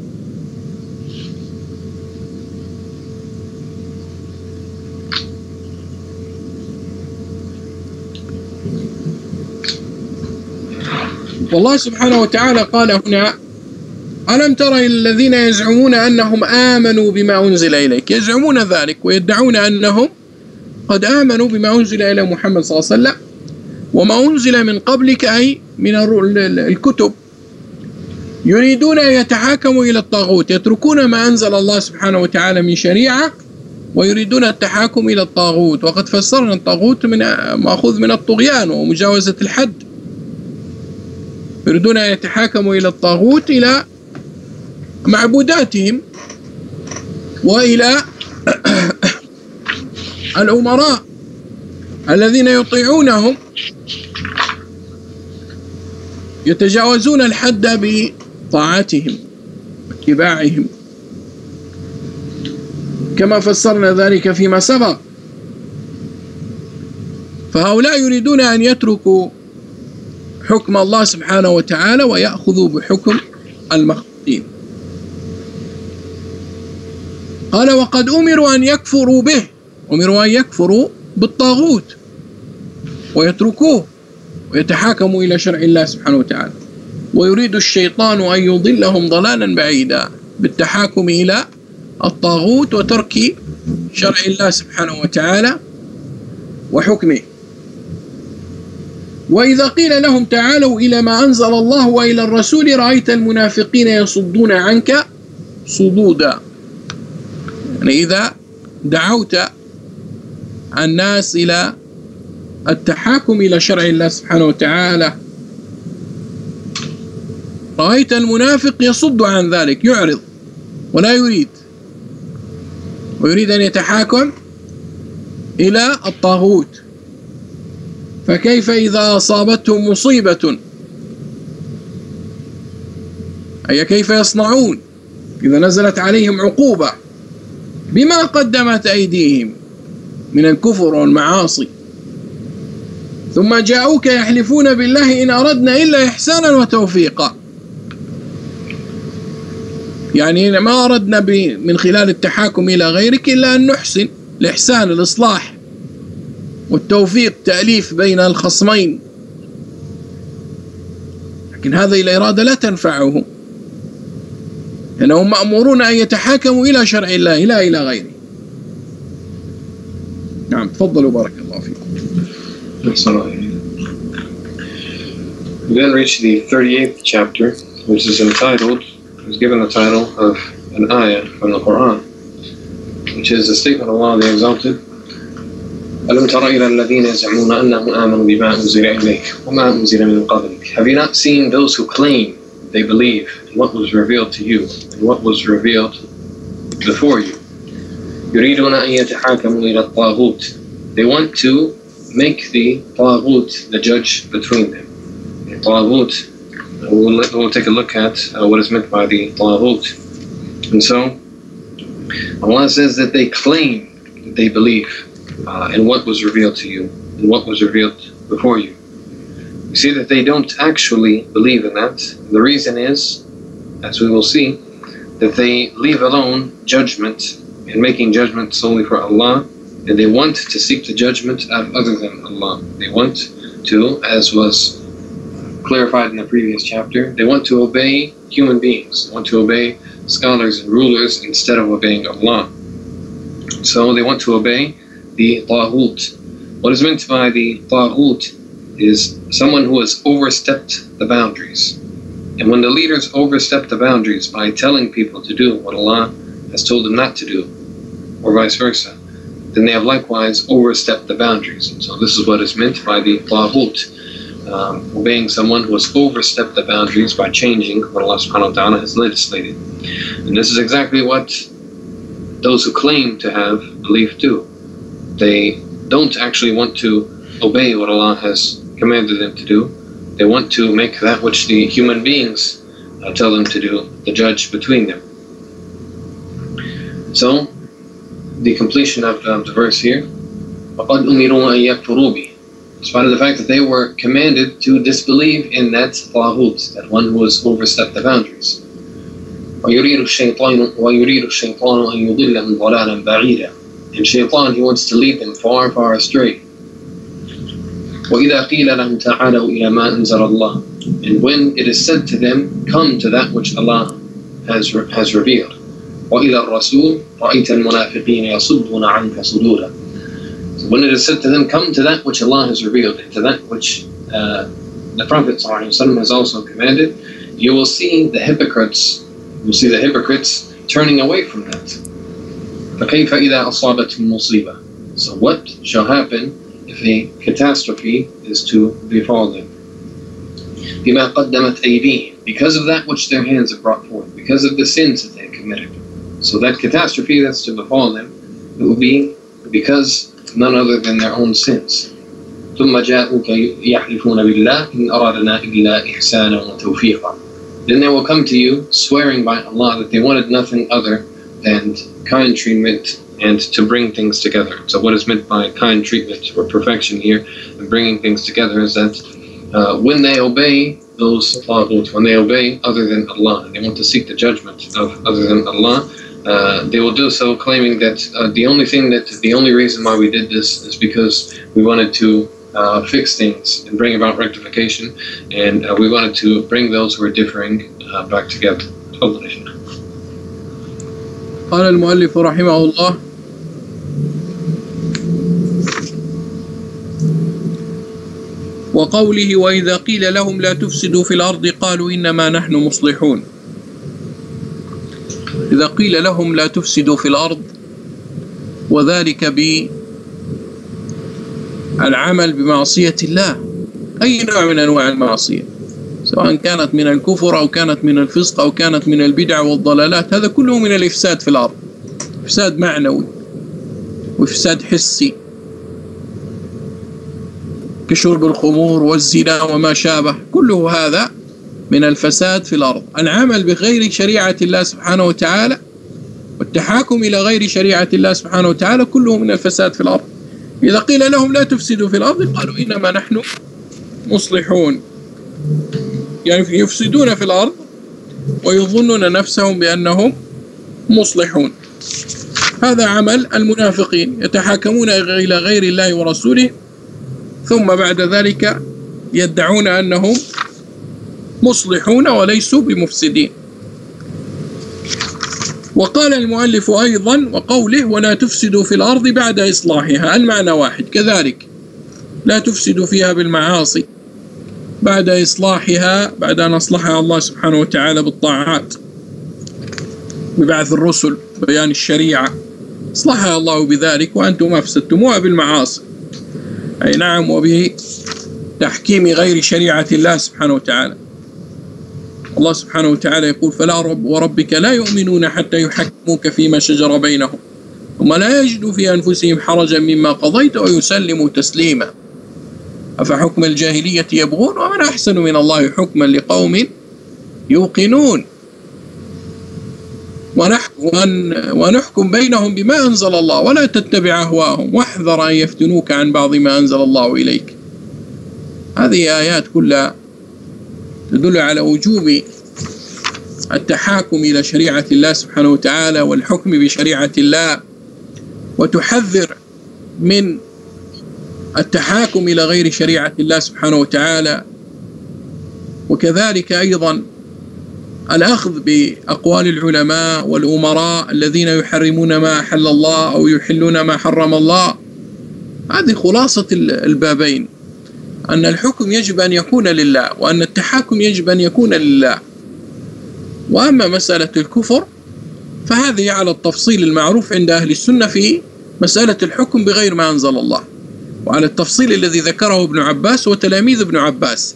والله سبحانه وتعالى قال هنا: ألم تر إلى الذين يزعمون أنهم آمنوا بما أنزل إليك. يزعمون ذلك ويدعون أنهم قد آمنوا بما أنزل إلى محمد صلى الله عليه وسلم وما أنزل من قبلك، أي من الكتب. يريدون أن يتحاكموا إلى الطاغوت، يتركون ما أنزل الله سبحانه وتعالى من شريعة ويريدون التحاكم إلى الطاغوت. وقد فسرنا الطاغوت مأخوذ من الطغيان ومجاوزة الحد. يريدون أن يتحاكموا إلى الطاغوت، إلى معبوداتهم وإلى الأمراء الذين يطيعونهم، يتجاوزون الحد بطاعتهم واتباعهم، كما فسرنا ذلك فيما سبق. فهؤلاء يريدون أن يتركوا حكم الله سبحانه وتعالى ويأخذوا بحكم المخلوقين. قال: وقد أمروا أن يكفروا به، أمروا أن يكفروا بالطاغوت ويتركوه ويتحاكموا إلى شرع الله سبحانه وتعالى. ويريد الشيطان أن يضلهم ضلالا بعيدا بالتحاكم إلى الطاغوت وترك شرع الله سبحانه وتعالى وحكمه. وإذا قيل لهم تعالوا إلى ما أنزل الله وإلى الرسول رأيت المنافقين يصدون عنك صدودا. يعني إذا دعوت الناس إلى التحاكم إلى شرع الله سبحانه وتعالى، رأيت المنافق يصد عن ذلك، يعرض ولا يريد، ويريد أن يتحاكم إلى الطاغوت. فكيف إذا أصابتهم مصيبة، أي كيف يصنعون إذا نزلت عليهم عقوبة بما قدمت أيديهم من الكفر والمعاصي، ثم جاءوك يحلفون بالله إن أردنا إلا إحسانا وتوفيقا، يعني ما أردنا من خلال التحاكم إلى غيرك إلا أن نحسن الإحسان، الإصلاح والتوفيق، تأليف بين الخصمين، لكن هذه الإرادة لا تنفعهم، لأنهم مأمورون أن يتحاكموا إلى شرع الله لا إلى غيره. نعم، تفضلوا بارك الله فيكم. We then reach the 38th chapter, which is entitled, is given the title of an ayah from the Quran, which is the statement of Allah the Exalted. أَلَمْ تَرَ إِلَى الَّذِينَ يَزْعُمُونَ أَنَّهُمْ آمَنُوا بِمَا أُنزِلَ إِلَيْكَ وَمَا أُنزِلَ مِنْ قَبْلِكَ. Have you not seen those who claim they believe in what was revealed to you and what was revealed before you? يُرِيدُونَ أَن يَتَحَاكَمُوا إِلَى الطَّاغُوتِ. They want to make the Taghut the judge between them. The Taghut, we'll take a look at what is meant by the Taghut. And so, Allah says that they claim that they believe in what was revealed to you and what was revealed before you. You see that they don't actually believe in that. The reason is, as we will see, that they leave alone judgment and making judgment solely for Allah, and they want to seek the judgment of other than Allah. They want to, as was clarified in the previous chapter, they want to obey human beings, they want to obey scholars and rulers instead of obeying Allah. So they want to obey the Taghut. What is meant by the Taghut is someone who has overstepped the boundaries. And when the leaders overstep the boundaries by telling people to do what Allah has told them not to do, or vice versa, then they have likewise overstepped the boundaries. And so this is what is meant by the Taghut, obeying someone who has overstepped the boundaries by changing what Allah subhanahu wa ta'ala has legislated. And this is exactly what those who claim to have belief do. They don't actually want to obey what Allah has commanded them to do. They want to make that which the human beings tell them to do the judge between them. So, the completion of the verse here, وَقَدْ أُمِرُوا أَن يَكْفُرُوا بِهِ. Despite the fact that they were commanded to disbelieve in that Taghut, that one who has overstepped the boundaries. وَيُرِيدُ الشَّيْطَانُ أَن يُضِلَّهُمْ ضَلَالًا بَعِيدًا. And Shaytan, he wants to lead them far, far astray. وَإِذَا قِيلَ لَهُمْ تَعَالَوْا إِلَى مَا أَنزَلَ اللَّهُ. And when it is said to them, come to that which Allah has revealed. وَإِلَى الرَّسُولِ رَأَيْتَ الْمُنَافِقِينَ يَصُدُّونَ عَنْكَ صُدُورًا. So when it is said to them, come to that which Allah has revealed, and to that which the Prophet ﷺ has also commanded, you will see the hypocrites, turning away from that. فَكَيْفَ إِذَا أَصَابَتْهُمْ مُصِيبَةٌ. So what shall happen if a catastrophe is to befall them? بِمَا قَدَّمَتْ أَيْدِيهِمْ. Because of that which their hands have brought forth, because of the sins that they have committed. So that catastrophe that's to befall them, it will be because of none other than their own sins. ثُمَّ جَاءُوكَ يَحْلِفُونَ بِاللَّهِ إِنْ أَرَادْنَا إِلَّا إِحْسَانًا وَتَوْفِيقًا. Then they will come to you swearing by Allah that they wanted nothing other than kind treatment and to bring things together. So what is meant by kind treatment or perfection here and bringing things together is that when they obey those taghut, when they obey other than Allah, and they want to seek the judgment of other than Allah, they will do so claiming that the only reason why we did this is because we wanted to fix things and bring about rectification, and we wanted to bring those who are differing back together. قال المؤلف رحمه الله: وقوله وإذا قيل لهم لا تفسدوا في الأرض قالوا إنما نحن مصلحون. إذا قيل لهم لا تفسدوا في الأرض، وذلك العمل بمعصية الله، أي نوع من أنواع المعصية، سواء كانت من الكفر أو كانت من الفسق أو كانت من البدع والضلالات، هذا كله من الإفساد في الأرض، إفساد معنوي وإفساد حسي كشرب الخمور والزنا وما شابه، كله هذا من الفساد في الأرض. العمل بغير شريعة الله سبحانه وتعالى والتحاكم إلى غير شريعة الله سبحانه وتعالى كله من الفساد في الأرض. إذا قيل لهم لا تفسدوا في الأرض قالوا إنما نحن مصلحون، يعني يفسدون في الأرض ويظنون نفسهم بأنهم مصلحون. هذا عمل المنافقين، يتحاكمون إلى غير الله ورسوله ثم بعد ذلك يدعون أنهم مصلحون وليسوا بمفسدين. وقال المؤلف أيضا وقوله ولا تفسدوا في الأرض بعد إصلاحها، المعنى واحد كذلك، لا تفسدوا فيها بالمعاصي بعد إصلاحها، بعد أن أصلحها الله سبحانه وتعالى بالطاعات ببعث الرسل بيان الشريعة، أصلحها الله بذلك وأنتم أفسدتموها بالمعاصي، أي نعم، وبتحكيم غير شريعة الله سبحانه وتعالى. الله سبحانه وتعالى يقول فلا وربك لا يؤمنون حتى يحكموك فيما شجر بينهم ثم لا يجدوا في أنفسهم حرجا مما قضيت ويسلموا تسليما أفحكم الجاهلية يبغون ومن أحسن من الله حكما لقوم يوقنون ونحكم بينهم بما أنزل الله ولا تتبع أهواءهم واحذر أن يفتنوك عن بعض ما أنزل الله إليك. هذه آيات كلها تدل على وجوب التحاكم إلى شريعة الله سبحانه وتعالى والحكم بشريعة الله، وتحذر من التحاكم إلى غير شريعة الله سبحانه وتعالى، وكذلك أيضا الأخذ بأقوال العلماء والأمراء الذين يحرمون ما أحل الله أو يحلون ما حرم الله. هذه خلاصة البابين، أن الحكم يجب أن يكون لله وأن التحاكم يجب أن يكون لله. وأما مسألة الكفر فهذه على التفصيل المعروف عند أهل السنة في مسألة الحكم بغير ما أنزل الله، وعلى التفصيل الذي ذكره ابن عباس وتلاميذ ابن عباس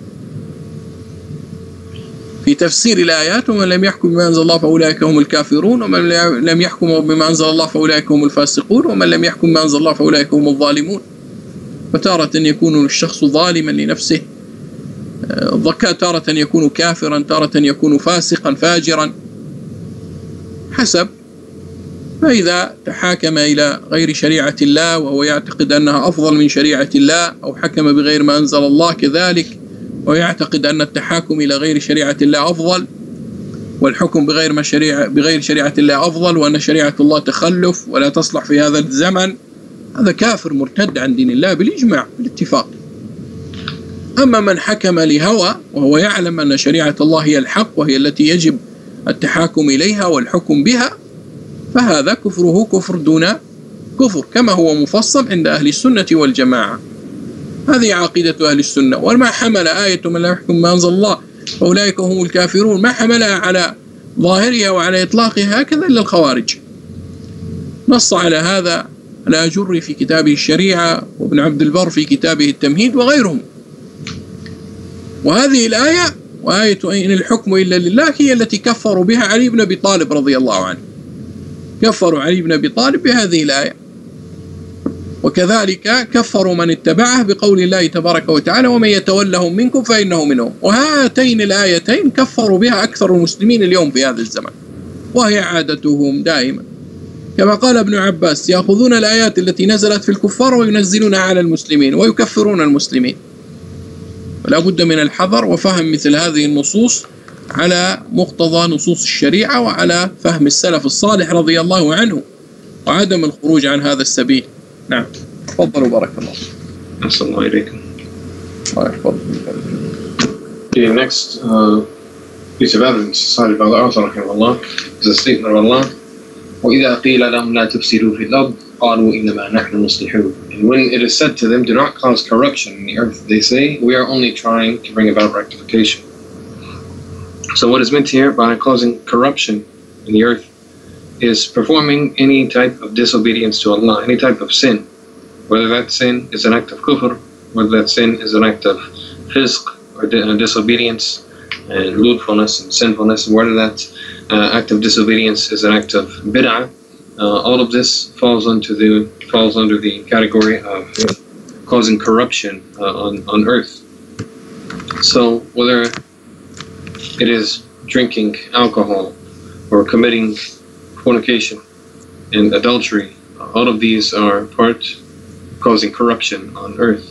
في تفسير الآيات ومن لم يحكم بما أنزل الله فأولئك هم الكافرون ومن لم يحكم بما أنزل الله فأولئك هم الفاسقون ومن لم يحكم بما أنزل الله فأولئك هم الظالمون. فتارة يكون الشخص ظالما لنفسه، تارة يكون كافرا، تارة يكون فاسقا فاجرا حسب. فإذا تحاكم إلى غير شريعة الله وهو يعتقد أنها أفضل من شريعة الله، أو حكم بغير ما أنزل الله كذلك ويعتقد أن التحاكم إلى غير شريعة الله أفضل والحكم بغير شريعة الله أفضل، وأن شريعة الله تخلف ولا تصلح في هذا الزمن، هذا كافر مرتد عن دين الله بالإجماع بالاتفاق. أما من حكم لهوى وهو يعلم أن شريعة الله هي الحق وهي التي يجب التحاكم إليها والحكم بها، فهذا كفره كفر دون كفر كما هو مفصل عند أهل السنة والجماعة. هذه عقيدة أهل السنة. وما حمل آية من لا يحكم ما أنزل الله فأولئك هم الكافرون، ما حملها على ظاهرها وعلى إطلاقها هكذا إلا الخوارج. نص على هذا الآجري في كتابه الشريعة وابن عبد البر في كتابه التمهيد وغيرهم. وهذه الآية وآية إن الحكم إلا لله هي التي كفروا بها علي بن أبي طالب رضي الله عنه، كفروا علي بن أبي طالب بهذه الآية، وكذلك كفروا من اتبعه بقول الله تبارك وتعالى ومن يتولهم منكم فإنه منهم. وهاتين الآيتين كفروا بها أكثر المسلمين اليوم في هذا الزمن، وهي عادتهم دائما كما قال ابن عباس يأخذون الآيات التي نزلت في الكفار وينزلونها على المسلمين ويكفرون المسلمين. ولا بد من الحذر وفهم مثل هذه النصوص على مقتضى نصوص الشريعة وعلى فهم السلف الصالح رضي الله عنه وعدم الخروج عن هذا السبيل. نعم، تفضلوا بارك الله. أحسن الله إليكم. The next piece of evidence cited by the author rahimahullah is a statement of Allah وإذا قيل لهم لا تفسدوا في الأرض قالوا إنما نحن مصلحون. And when it is said to them, do not cause corruption in the earth, they say, we are only trying to bring about rectification. So what is meant here by causing corruption in the earth is performing any type of disobedience to Allah, any type of sin, whether that sin is an act of kufr, whether that sin is an act of fisq or disobedience and lewdfulness and sinfulness, and whether that act of disobedience is an act of bid'ah. All of this falls under the category of causing corruption on earth. So whether it is drinking alcohol or committing fornication and adultery, all of these are part causing corruption on earth.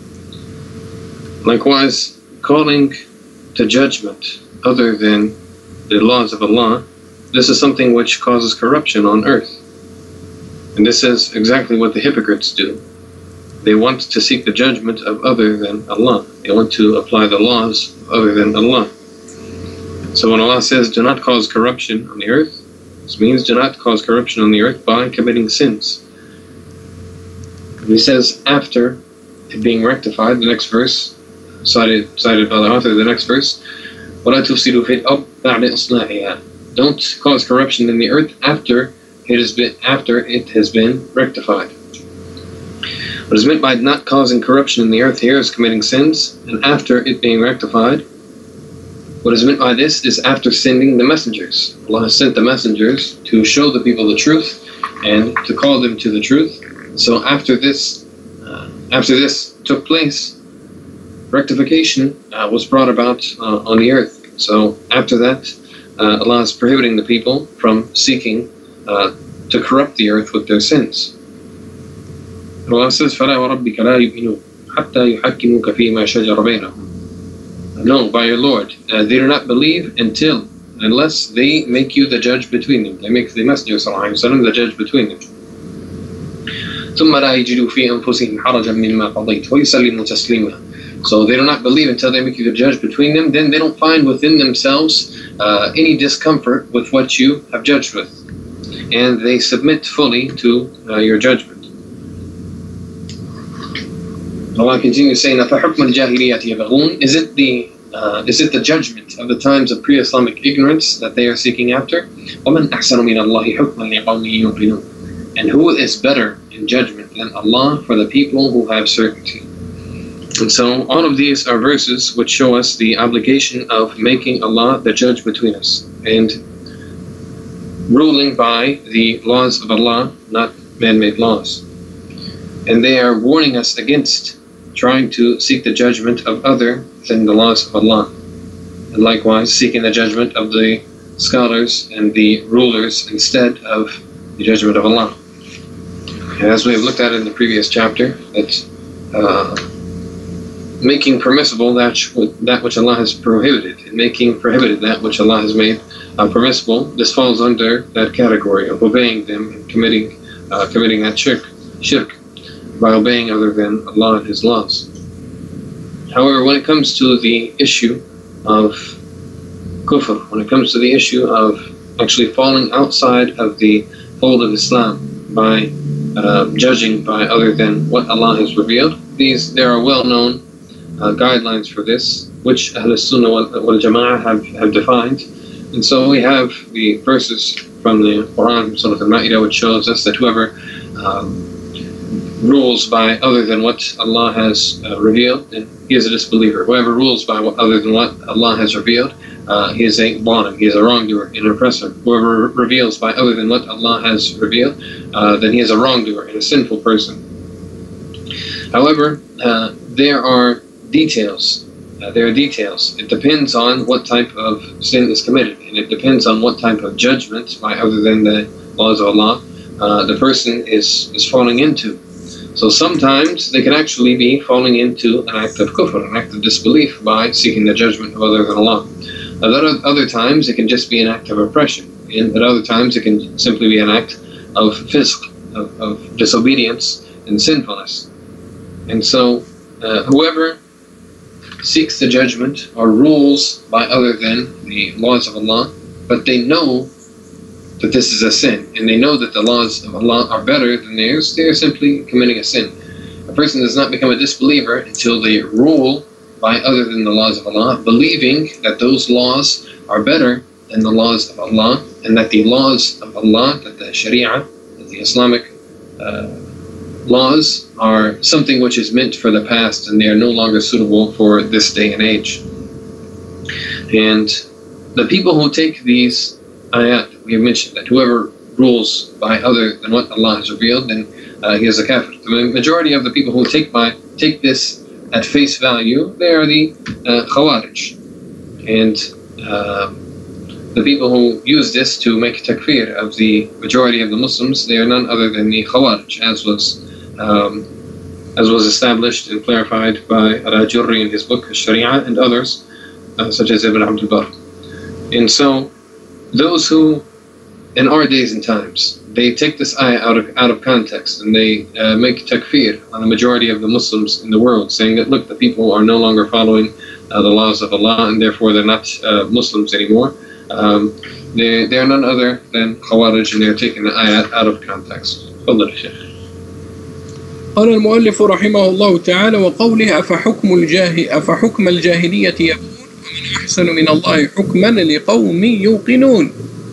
Likewise, calling to judgment other than the laws of Allah, this is something which causes corruption on earth. And this is exactly what the hypocrites do. They want to seek the judgment of other than Allah. They want to apply the laws of other than Allah. So when Allah says, do not cause corruption on the earth, this means do not cause corruption on the earth by committing sins. And He says, after it being rectified, the next verse, cited by the author, the next verse, وَلَا تُفْسِدُوا فِي الْأَرْضِ بَعْدَ إِصْلَاحِهَا. Don't cause corruption in the earth after it has been rectified. What is meant by not causing corruption in the earth here is committing sins, and after it being rectified. What is meant by this is after sending the messengers. Allah has sent the messengers to show the people the truth and to call them to the truth. So after this took place, rectification was brought about on the earth. So after that, Allah is prohibiting the people from seeking to corrupt the earth with their sins. Allah says, فَلَا وَرَبِّكَ لَا يُؤْمِنُونَ حَتَّى يُحَكِّمُوكَ فِي مَا شَجَرَ بَيْنَهُمْ. No, by your Lord, they do not believe unless they make you the judge between them. They make the Messenger ﷺ the judge between them. ثُمَّ لَا يَجِدُوا فِي أَنفُسِهِمْ حَرَجًا مِّمَّا قَضَيْتَ وَيُسَلِّمُوا تَسْلِيمًا. So they do not believe until they make you the judge between them. Then they don't find within themselves any discomfort with what you have judged with, and they submit fully to your judgment. Allah continues saying, أَفَحُكْمَ الْجَاهِلِيَّةِ يَبْغُونَ. Is it the judgment of the times of pre-Islamic ignorance that they are seeking after? وَمَنْ أَحْسَنُ مِنَ اللَّهِ حُكْمًا لِقَوْمٍ يُوقِنُونَ. And who is better in judgment than Allah for the people who have certainty? And so all of these are verses which show us the obligation of making Allah the judge between us and ruling by the laws of Allah, not man-made laws. And they are warning us against trying to seek the judgment of other than the laws of Allah, and likewise seeking the judgment of the scholars and the rulers instead of the judgment of Allah. And as we have looked at in the previous chapter, that making permissible that which Allah has prohibited, and making prohibited that which Allah has made permissible, this falls under that category of obeying them and committing that shirk by obeying other than Allah and His laws. However, when it comes to the issue of kufr, when it comes to the issue of actually falling outside of the fold of Islam by judging by other than what Allah has revealed, there are well-known guidelines for this, which Ahl Sunnah wal Jama'ah have defined. And so we have the verses from the Quran, Surah Al-Ma'idah, which shows us that whoever rules by other than what Allah has revealed, then he is a disbeliever. Whoever rules by other than what Allah has revealed, he is a zalim, he is a wrongdoer, an oppressor. Whoever reveals by other than what Allah has revealed, then he is a wrongdoer and a sinful person. However, there are details. It depends on what type of sin is committed, and it depends on what type of judgment by other than the laws of Allah the person is falling into. So sometimes they can actually be falling into an act of kufr, an act of disbelief by seeking the judgment of other than Allah. At other times it can just be an act of oppression, and at other times it can simply be an act of fisq, of disobedience and sinfulness. And so whoever seeks the judgment or rules by other than the laws of Allah, but they know that this is a sin, and they know that the laws of Allah are better than theirs, they are simply committing a sin. A person does not become a disbeliever until they rule by other than the laws of Allah, believing that those laws are better than the laws of Allah, and that the laws of Allah, that the Sharia, that the Islamic laws are something which is meant for the past and they are no longer suitable for this day and age. And the people who take these ayat, we have mentioned that whoever rules by other than what Allah has revealed, then he is a kafir. The majority of the people who take this at face value, they are the Khawarij. And the people who use this to make takfir of the majority of the Muslims, they are none other than the Khawarij, as was established and clarified by Al-Ajurri in his book Sharia and others, such as Ibn Abdul Barr. And so, those who, in our days and times, they take this ayah out of context and they make takfir on the majority of the Muslims in the world, saying that look, the people are no longer following the laws of Allah and therefore they're not Muslims anymore. They are none other than Khawarij, and they are taking the ayah out of context. تفضل يا شيخ. قال المؤلف رحمه الله تعالى: وقوله أفحكم الجاهلية يبغون ومن أحسن من الله حكما لقوم يوقنون.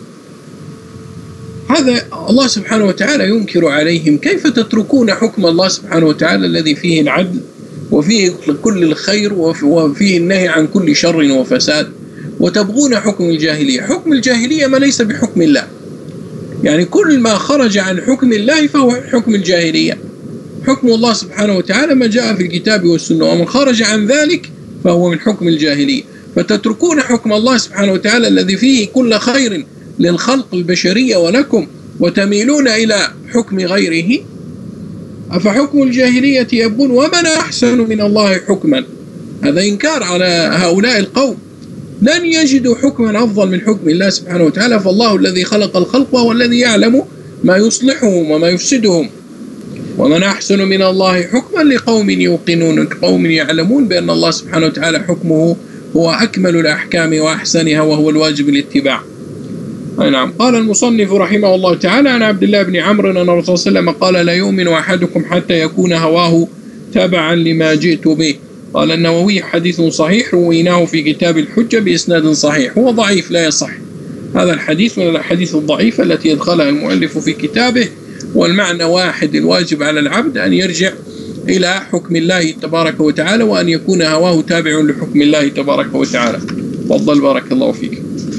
هذا الله سبحانه وتعالى ينكر عليهم: كيف تتركون حكم الله سبحانه وتعالى الذي فيه العدل وفيه كل الخير وفيه النهي عن كل شر وفساد، وتبغون حكم الجاهلية؟ حكم الجاهلية ما ليس بحكم الله، يعني كل ما خرج عن حكم الله فهو حكم الجاهلية. حكم الله سبحانه وتعالى ما جاء في الكتاب والسنة، ومن خرج عن ذلك فهو من حكم الجاهلية. فتتركون حكم الله سبحانه وتعالى الذي فيه كل خير للخلق البشرية ولكم، وتميلون إلى حكم غيره. أفحكم الجاهلية يبغون ومن أحسن من الله حكما. هذا إنكار على هؤلاء القوم، لن يجدوا حكما أفضل من حكم الله سبحانه وتعالى، فالله الذي خلق الخلق وهو الذي يعلم ما يصلحهم وما يفسدهم. ومن أحسن من الله حكما لقوم يوقنون، قوم يعلمون بأن الله سبحانه وتعالى حكمه هو أكمل الأحكام وأحسنها وهو الواجب الاتباع. نعم. قال المصنف رحمه الله تعالى: عن عبد الله بن عمرو أن الرسول صلى الله عليه وسلم قال: لا يؤمن أحدكم حتى يكون هواه تبعا لما جئت به. قال النووي: حديث صحيح رويناه في كتاب الحجة بإسناد صحيح. هو ضعيف لا يصح. هذا الحديث من الأحاديث الضعيفة التي يدخلها المؤلف في كتابه، والمعنى واحد: الواجب على العبد أن يرجع إلى حكم الله تبارك وتعالى، وأن يكون هواه تابع لحكم الله تبارك وتعالى. تفضل بارك الله فيك.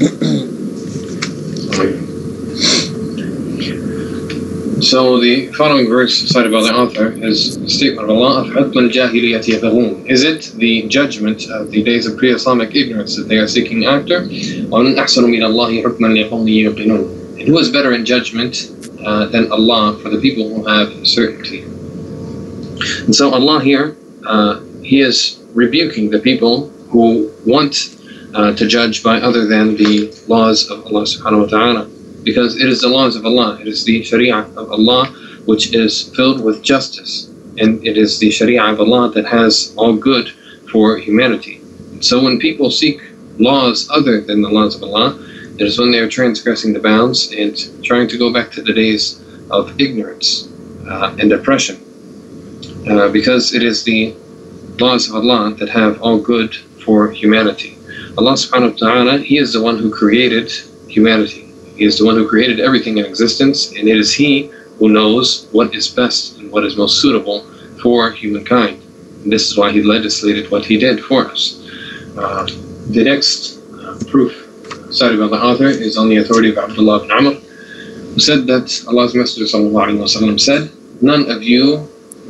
So the following verse cited by the author is the statement of Allah: أَفْحُكْمَ الْجَاهِلِيَّةِ يَبْغُونَ. Is it the judgment of the days of pre-Islamic ignorance that they are seeking after? وَمَنْ أَحْسَنُ مِنَ اللَّهِ حُكْمًا لِقَوْمٍ يُوقِنُونَ. And who is better in judgment than Allah for the people who have certainty? And so Allah here, He is rebuking the people who want to judge by other than the laws of Allah subhanahu wa ta'ala. Because it is the laws of Allah, it is the Sharia of Allah which is filled with justice, and it is the Sharia of Allah that has all good for humanity. And so when people seek laws other than the laws of Allah, it is when they are transgressing the bounds and trying to go back to the days of ignorance and oppression. Because it is the laws of Allah that have all good for humanity. Allah subhanahu wa ta'ala, He is the one who created humanity. He is the one who created everything in existence, and it is He who knows what is best and what is most suitable for humankind. And this is why He legislated what He did for us. The next proof cited by the author is on the authority of Abdullah ibn Amr, who said that Allah's Messenger ﷺ said, none of you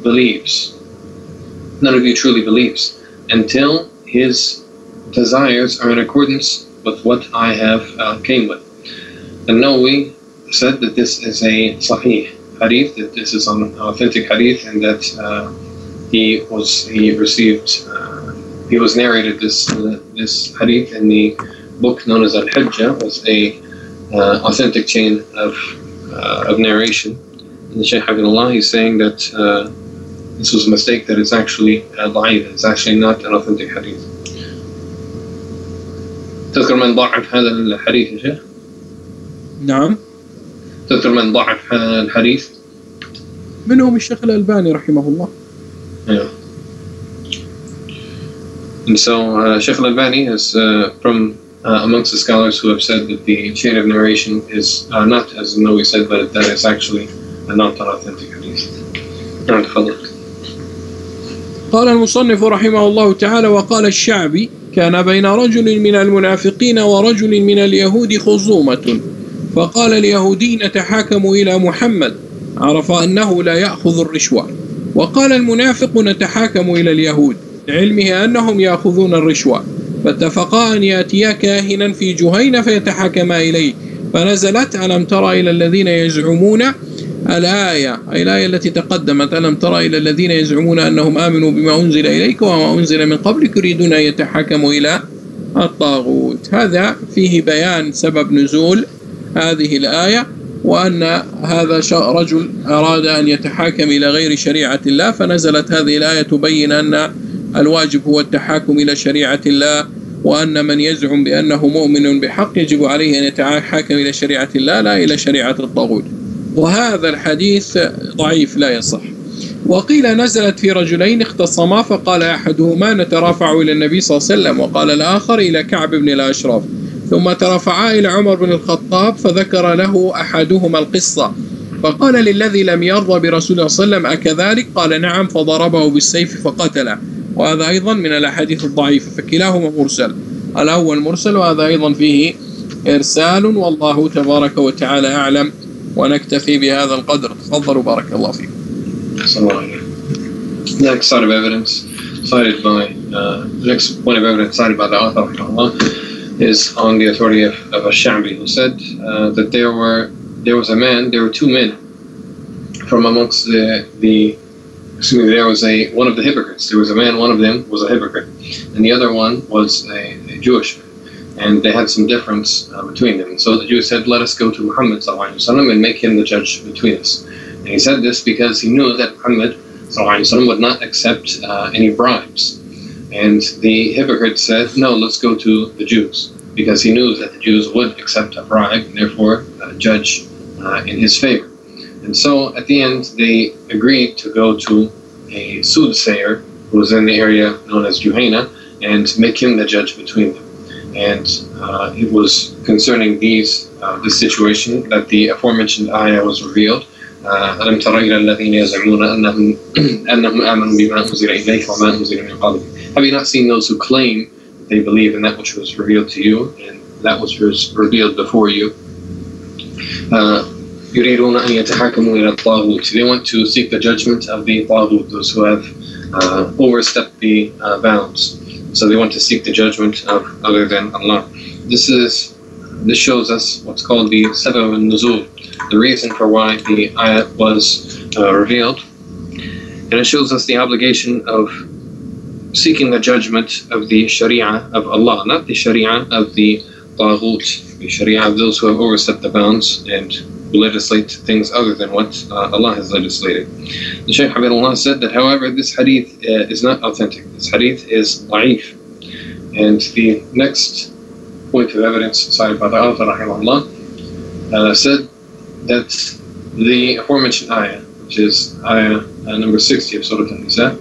truly believes until his desires are in accordance with what I have came with. And Nawawi said that this is a sahih hadith, that this is an authentic hadith, and that he was narrated this hadith in the book known as Al-Hijjah, was a authentic chain of narration. And the Shaykh Habibullah, he's saying that this was a mistake, that it's actually da'if, it's actually not an authentic hadith. تذكر من ضعف هذا الحديث يا شيخ؟ نعم. تذكر من ضعف هذا الحديث؟ منهم الشيخ الألباني رحمه الله. Yeah. And so Shaykh al-Albani is from amongst the scholars who have said that the chain of narration is not, as Nawawi said, but that it's actually not an authentic hadith. نعم تفضل. قال المصنف رحمه الله تعالى: وقال الشعبي: كان بين رجل من المنافقين ورجل من اليهود خصومة، فقال اليهودي: نتحاكم إلى محمد، عرف أنه لا يأخذ الرشوة، وقال المنافق: نتحاكم إلى اليهود، لعلمه أنهم يأخذون الرشوة، فاتفقا أن يأتيا كاهنا في جهينة فيتحاكما إليه، فنزلت: ألم تر إلى الذين يزعمون، الآية أي الآية التي تقدمت: ألم تر إلى الذين يزعمون أنهم آمنوا بما أنزل إليك وما أنزل من قبلك يريدون أن يتحاكموا إلى الطاغوت. هذا فيه بيان سبب نزول هذه الآية، وأن هذا رجل أراد أن يتحاكم إلى غير شريعة الله، فنزلت هذه الآية تبين أن الواجب هو التحاكم إلى شريعة الله، وأن من يزعم بأنه مؤمن بحق يجب عليه أن يتحاكم إلى شريعة الله لا إلى شريعة الطاغوت. وهذا الحديث ضعيف لا يصح. وقيل نزلت في رجلين اختصما، فقال أحدهما: نترافع إلى النبي صلى الله عليه وسلم، وقال الآخر: إلى كعب بن الأشرف، ثم ترافعا إلى عمر بن الخطاب، فذكر له أحدهما القصة، فقال للذي لم يرضى برسول الله صلى الله عليه وسلم: أكذلك؟ قال: نعم، فضربه بالسيف فقتله. وهذا أيضا من الأحاديث الضعيفة، فكلاهما مرسل، الأول مرسل وهذا أيضا فيه إرسال، والله تبارك وتعالى أعلم، ونكتفي بهذا القدر. تفضلوا بارك الله فيكم. Next side of evidence cited by next point of evidence cited by the author is on the authority of Ash-Sha'bi, who said that there was two men from amongst there was one of the hypocrites. There was a man, one of them was a hypocrite, and the other one was a Jewish man, and they had some difference between them. And so the Jews said, let us go to Muhammad ﷺ and make him the judge between us. And he said this because he knew that Muhammad ﷺ would not accept any bribes. And the hypocrite said, no, let's go to the Jews, because he knew that the Jews would accept a bribe and therefore judge in his favor. And so at the end, they agreed to go to a soothsayer who was in the area known as Juhayna and make him the judge between them. And it was concerning this situation that the aforementioned ayah was revealed. أَلَمْ تَرَ إِلَى الَّذِينَ يَزْعُمُونَ أَنَّهُمْ آمَنُوا بِمَا أُنزِلَ إِلَيْكَ وَمَا أُنزِلَ مِنْ قَبْلِكَ. Have you not seen those who claim they believe in that which was revealed to you and that which was revealed before you? يُرِيدُونَ أَنْ يَتَحَاكَمُوا إِلَى الطَّاغُوتِ. They want to seek the judgment of the Taghut, those who have overstepped the bounds. So they want to seek the judgment of other than Allah. This shows us what's called the Sabab al-Nuzul, the reason for why the ayat was revealed. And it shows us the obligation of seeking the judgment of the Sharia of Allah, not the Sharia of the Taghut, the Sharia of those who have overstepped the bounds and who legislate things other than what Allah has legislated. The Shaykh Habibullah said that, however, this hadith is not authentic. This hadith is da'if. And the next point of evidence cited by the author rahimahullah said that the aforementioned ayah, which is ayah number 60 of Surah An-Nisa,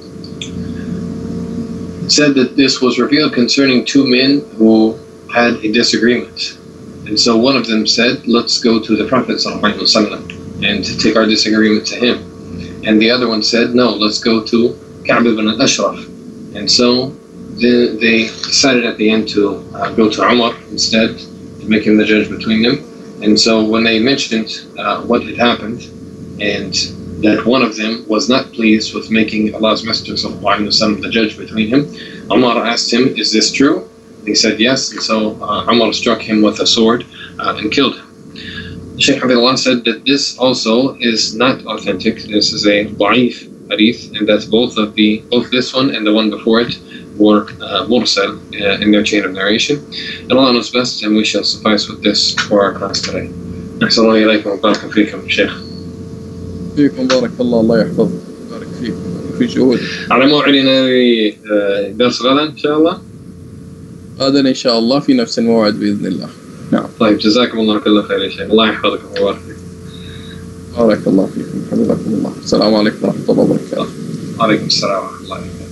said that this was revealed concerning two men who had a disagreement. And so one of them said, let's go to the Prophet ﷺ and take our disagreement to him. And the other one said, no, let's go to Ka'b ibn al-Ashraf. And so they decided at the end to go to Umar instead, to make him the judge between them. And so when they mentioned what had happened, and that one of them was not pleased with making Allah's Messenger ﷺ the judge between him, Umar asked him, is this true? He said yes, and so Umar struck him with a sword and killed him. Shaykh Habibullah said that this also is not authentic. This is a da'if hadith, and that both this one and the one before it were mursal in their chain of narration. And Allah knows best, and we shall suffice with this for our class today. أحسن الله إليكم وبارك فيكم شيخ. فيكم بارك الله، الله يحفظك، بارك فيكم في جهود. على موعدنا لدرس غدا إن شاء الله. غدا إن شاء الله في نفس الموعد بإذن الله. نعم. طيب جزاكم الله كل خير يا شيخ، الله يحفظكم ويبارك فيكم. بارك الله فيكم، حفظكم الله. السلام عليكم ورحمة الله وبركاته. وعليكم السلام ورحمة الله وبركاته.